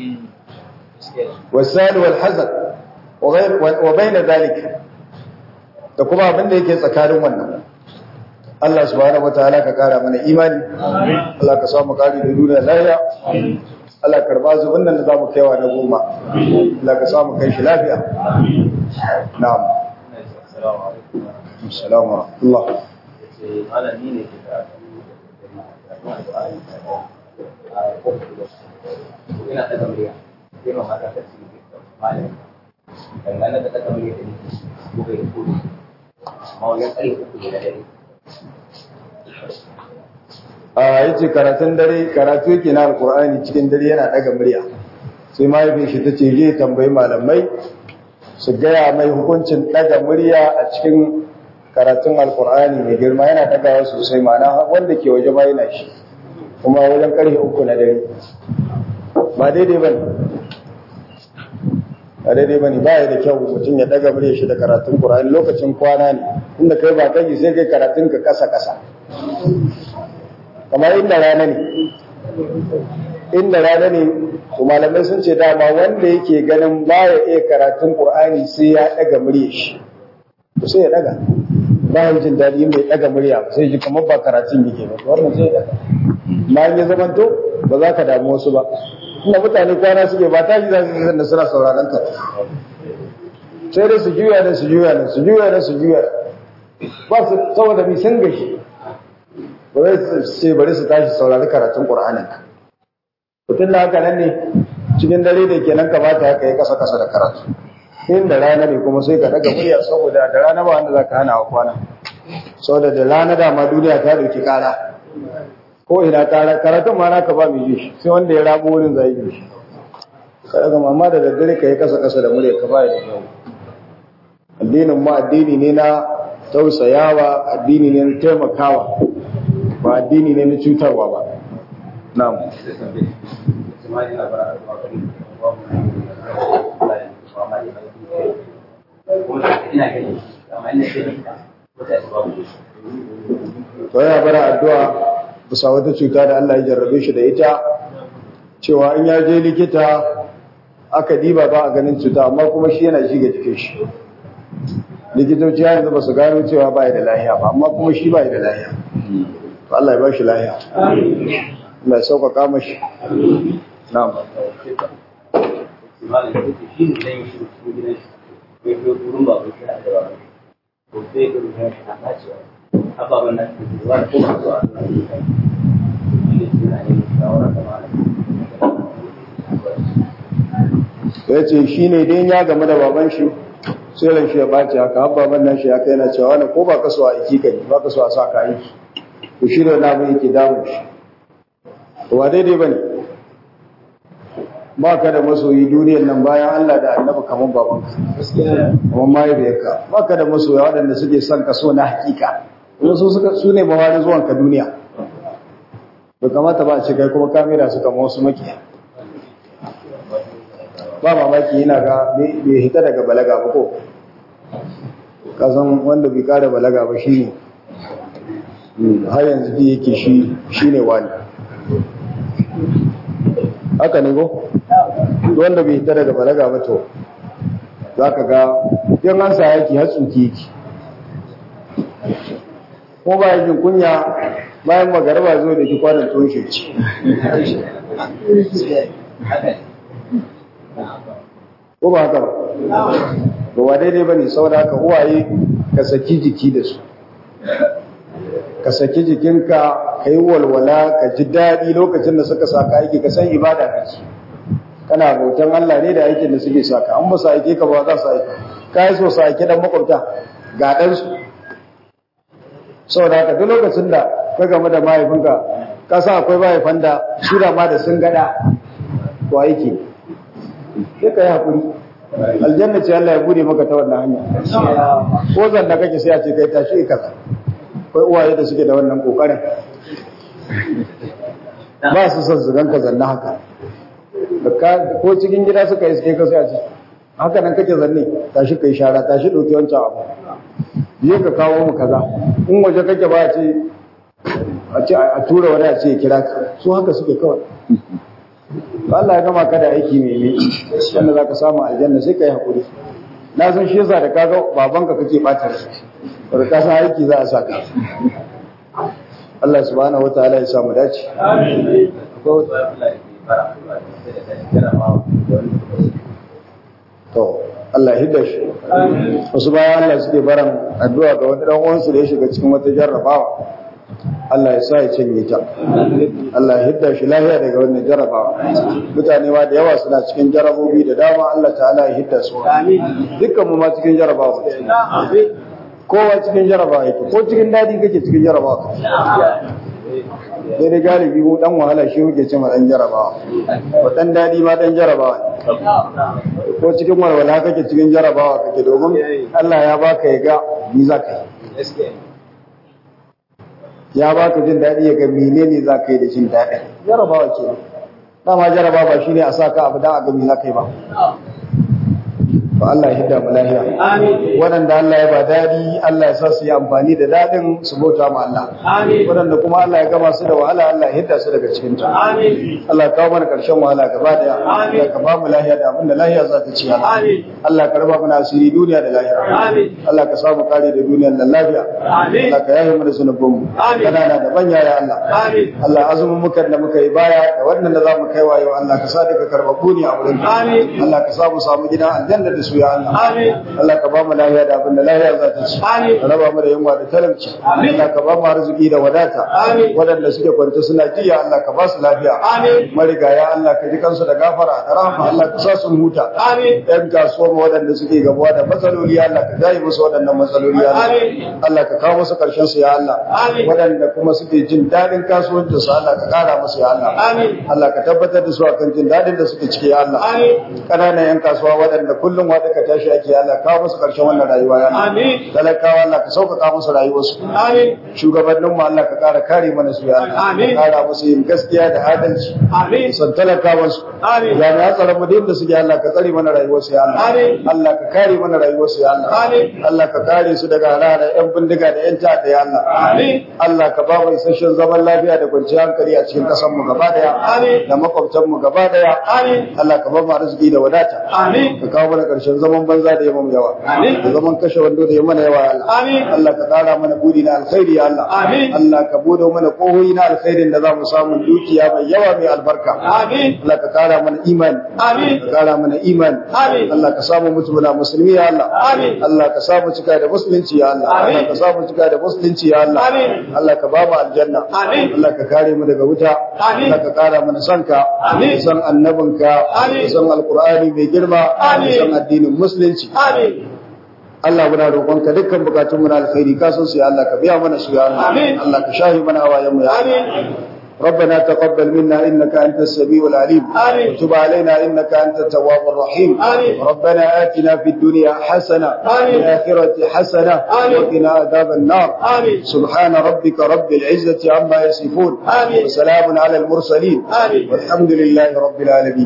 wasali wal hazan wa bayna zalika da kuma abin da yake tsakanin wannan Allah subhanahu wataala ka kara mana imani Allah ka samu kari da duniya lafiya Allah karba zubin nan da zamu kaiwa na goma Allah ka samu kai shi lafiya na'am assalamu alaikum malami ne ke da ina da gamriya ina haka ta ci malami dangane da ta gamriya da ni gobe ko mawuyan tsari uku da dare yace karatun dare karatu yake na alqur'ani cikin dare yana daga murya sai mahaifin shi tace je tambayi malamai su gaya mai hukuncin daga murya a cikin karatun alqur'ani mai girma yana dagawa sosai ma'ana wanda ke waje ma yana shi kuma wajen karfe 3 na dare ba daidai bane ba ya da kyau mutum ya daga murya shi da karatun qur'ani lokacin kwana ne inda kai ba kai sai kai karatun ka kasa kamar inda rana ne inda rana ne to malamai sun ce dama wanda yake ganin baya iya karatun Qur'ani sai ya daga murya shi to sai ya daga bayan jin dadi mai daga murya sai ji kamar ba karatun yake ba wannan sai ya daga bayan ya zama to ba za ka damu wasu ba kuma mutane kwana suke ba tashi za su yi sanda suna sauraron ka sai dai su juya da su juya da su juya da su juya ba su saboda bi sun gashi ba zai sai bari su tashi saurari karatun Qur'anin ka mutum da haka nan ne cikin dare da kenan kamata haka yi kasa kasa da karatu inda rana ne kuma sai ka daga murya saboda da rana ba wanda za ka hana wa kwana saboda da rana dama duniya ta dauki kara ko ina karatun ma naka ba mai ji shi sai wanda ya rabo wurin zai ji shi ka daga mamma da daddare ka yi kasa kasa da murya ka baya da kyau addinin mu addini ne na tausayawa addini ne na taimakawa ba addini ne na cutarwa ba na'am to yana bara addu'a bisa wata cuta da Allah ya jarrabe shi da ita cewa in ya je likita aka diba ba a ganin cuta amma kuma shi yana ji ga jikin shi likitoci yanzu ba su gano cewa ba ya da lahiya ba amma kuma shi ba ya da lahiya to Allah ya ba shi lahiya Allah ya sauƙaƙa mashi na'am ya ce shi ne dai ya game da baban shi sai ran shi ya ɓace haka har baban nan shi ya kai na cewa wani ko ba ka so a aiki ka ba ka so a sa ka aiki to shi da na abin yake damun shi ba daidai ba ne ba ka da masoyi duniyar nan bayan Allah da annabi kamar babanka kamar mahaifiyarka ba ka da masoya waɗanda suke son ka so na hakika su ne mawarin zuwan ka duniya bai kamata ba a ce kai kuma kamera su kama wasu makiya ba mamaki yana ga bai hita daga balaga ba ko kasan wanda bai kada balaga ba shi ne har yanzu ji yake shi ne wani haka ne ko wanda bai hita daga balaga ba to za ka ga yan an sa yaki har tsuki yake ko ba yakin kunya bayan magarba zo da ki kwanan tuwon shi ci ko ba haka ba ba daidai ba ne saboda haka uwaye ka saki jiki da su ka saki jikinka ka yi walwala ka ji daɗi lokacin da suka saka aiki ka san ibada kake kana bautan Allah ne da aikin da suke saka an ba su aike ka ba za su aike ka yi so su aike dan makwabta ga ɗansu saboda haka duk lokacin da ka game da mahaifinka ka sa akwai mahaifan da su da ma da sun gada to aiki sai ka yi haƙuri aljanna ce Allah ya bude maka ta wannan hanya ko zanda kake sai a ce kai tashi kaza akwai uwaye da suke da wannan kokarin ba su son su ganka zanna haka ko cikin gida suka iske ka sai a ce haka nan kake zanne tashi kai shara tashi dauki wancan abu biye ka kawo mu kaza in waje kake ba a ce a tura wani a ce ya kira ka su haka suke kawai Allah ya gama ka da aiki mai mai wanda za ka samu aljanna sai ka yi haƙuri na san shi yasa da kaga babanka kake ɓata shi da ka san aiki za a sa ka Allah subhanahu wa ta'ala ya samu dace to Allah ya hidda shi wasu bayan Allah suke baran addu'a ga wani dan uwansu da ya shiga cikin wata jarrabawa Allah ya sa ya cinye ta Allah ya hidda shi lafiya daga wannan jarrabawa mutane ma da yawa suna cikin jarrabobi da dama Allah ta'ala ya hidda su dukkan mu ma cikin jarrabawa kowa cikin jarrabawa yake ko cikin dadi kake cikin jarrabawa sai da galibi mu dan wahala shi muke ce ma dan jarrabawa ko dan dadi ma dan jarrabawa ko cikin walwala kake cikin jarrabawa kake domin Allah ya baka ya ga ni zaka yi ya baka jin daɗi ya ga menene za ka yi da jin daɗi jarabawa ke dama jarabawa shi ne a sa ka abu don a gami za ka yi ba fa Allah ya hidda mu lahiya Amin. waɗanda Allah ya ba dadi Allah ya sa su yi amfani da dadin su bauta ma Allah Amin. waɗanda kuma Allah ya gama su da wahala Allah ya hidda su daga cikin ta Amin. Allah ya kawo mana karshen wahala gaba daya Amin. Allah ka ba mu lahiya da abinda lahiya za ta ci Allah Amin. Allah ka raba mana asiri duniya da lahira Amin. Allah ka samu kare da duniyar nan lafiya Amin. Allah ka yaye mana zunubinmu Amin. kanana da manya ya Allah Amin. Allah azumin mukan da muka yi baya da wannan da zamu kai wayo Allah ka sa duka karbabu ne a wurin Amin. Allah ka sa mu samu gidan aljanna da su ya Allah Amin. Allah ka ba mu lafiya da abin da lafiya za ta ci Amin. ka raba mu da yunwa da talauci Amin. Allah ka ba mu arziki da wadata Amin. waɗanda suke kwance suna jiya Allah ka ba su lafiya Amin. marigaya Allah ka ji kansu da gafara da rahama Allah ka sa su huta Amin. ɗan kasuwar waɗanda suke gabuwa da matsaloli Allah ka jaye musu waɗannan matsaloli ya Allah Amin. Allah ka kawo musu ƙarshen su ya Allah Amin. waɗanda kuma suke jin daɗin kasuwancin su Allah ka ƙara musu ya Allah Amin. Allah ka tabbatar da su akan jin daɗin da suke ciki ya Allah Amin. ƙananan yan kasuwa waɗanda kullum wata ka tashi ake ya Allah kawo musu ƙarshen wannan rayuwa ya Allah Amin. talakawa Allah ka sauƙaƙa musu rayuwarsu Amin. shugabannin mu Allah ka ƙara kare mana su ya Allah Amin. ka ƙara musu yin gaskiya da adalci Amin. san talakawan su Amin. jami'an tsaron mu da suke Allah ka tsare mana rayuwarsu ya Allah Amin. Allah ka kare mana rayuwarsu ya Allah Amin. Allah ka kare su daga halayen yan bindiga da yan ta'adda ya Allah Amin. Allah ka ba mu isasshen zaman lafiya da kwanciyar hankali a cikin ƙasar mu gaba daya Amin. da makwabtan mu gaba daya Amin. Allah ka ba mu arziki da wadata Amin. ka kawo mana ƙarshen zaman banza da yawan yawa Amin. da zaman kashe wando da ya mana yawa ya Allah Amin. Allah ka ƙara mana buri na alkhairi ya Allah Amin. Allah ka bude mana kohoyi na alkhairin da za mu samu dukiya mai yawa mai albarka Amin. Allah ka ƙara mana imani Amin. ka ƙara mana imani Amin. Allah ka samu mutu muna musulmi ya Allah Amin. Allah ka samu cika da musulunci ya Allah Amin. Allah ka samu cika da musulunci ya Allah Amin. Allah ka ba mu aljanna Amin. Allah ka kare mu daga wuta Amin. Allah ka kara mana sanka Amin. san annabinka Amin. san alqur'ani mai girma Amin. san addinin musulunci Amin. Allah muna roƙonka dukkan bukatun mu na alkhairi ka san su ya Allah ka biya mana su ya Allah Amin. Allah ka shahi mana hawayen mu ya Allah Amin. ربنا تقبل منا إنك أنت السميع العليم آمين. وتب علينا إنك أنت التواب الرحيم آمين. ربنا آتنا في الدنيا حسنة آمين. وفي الآخرة حسنة آمين. وقنا عذاب النار آمين. سبحان ربك رب العزة عما يصفون آمين. وسلام على المرسلين آمين. والحمد لله رب العالمين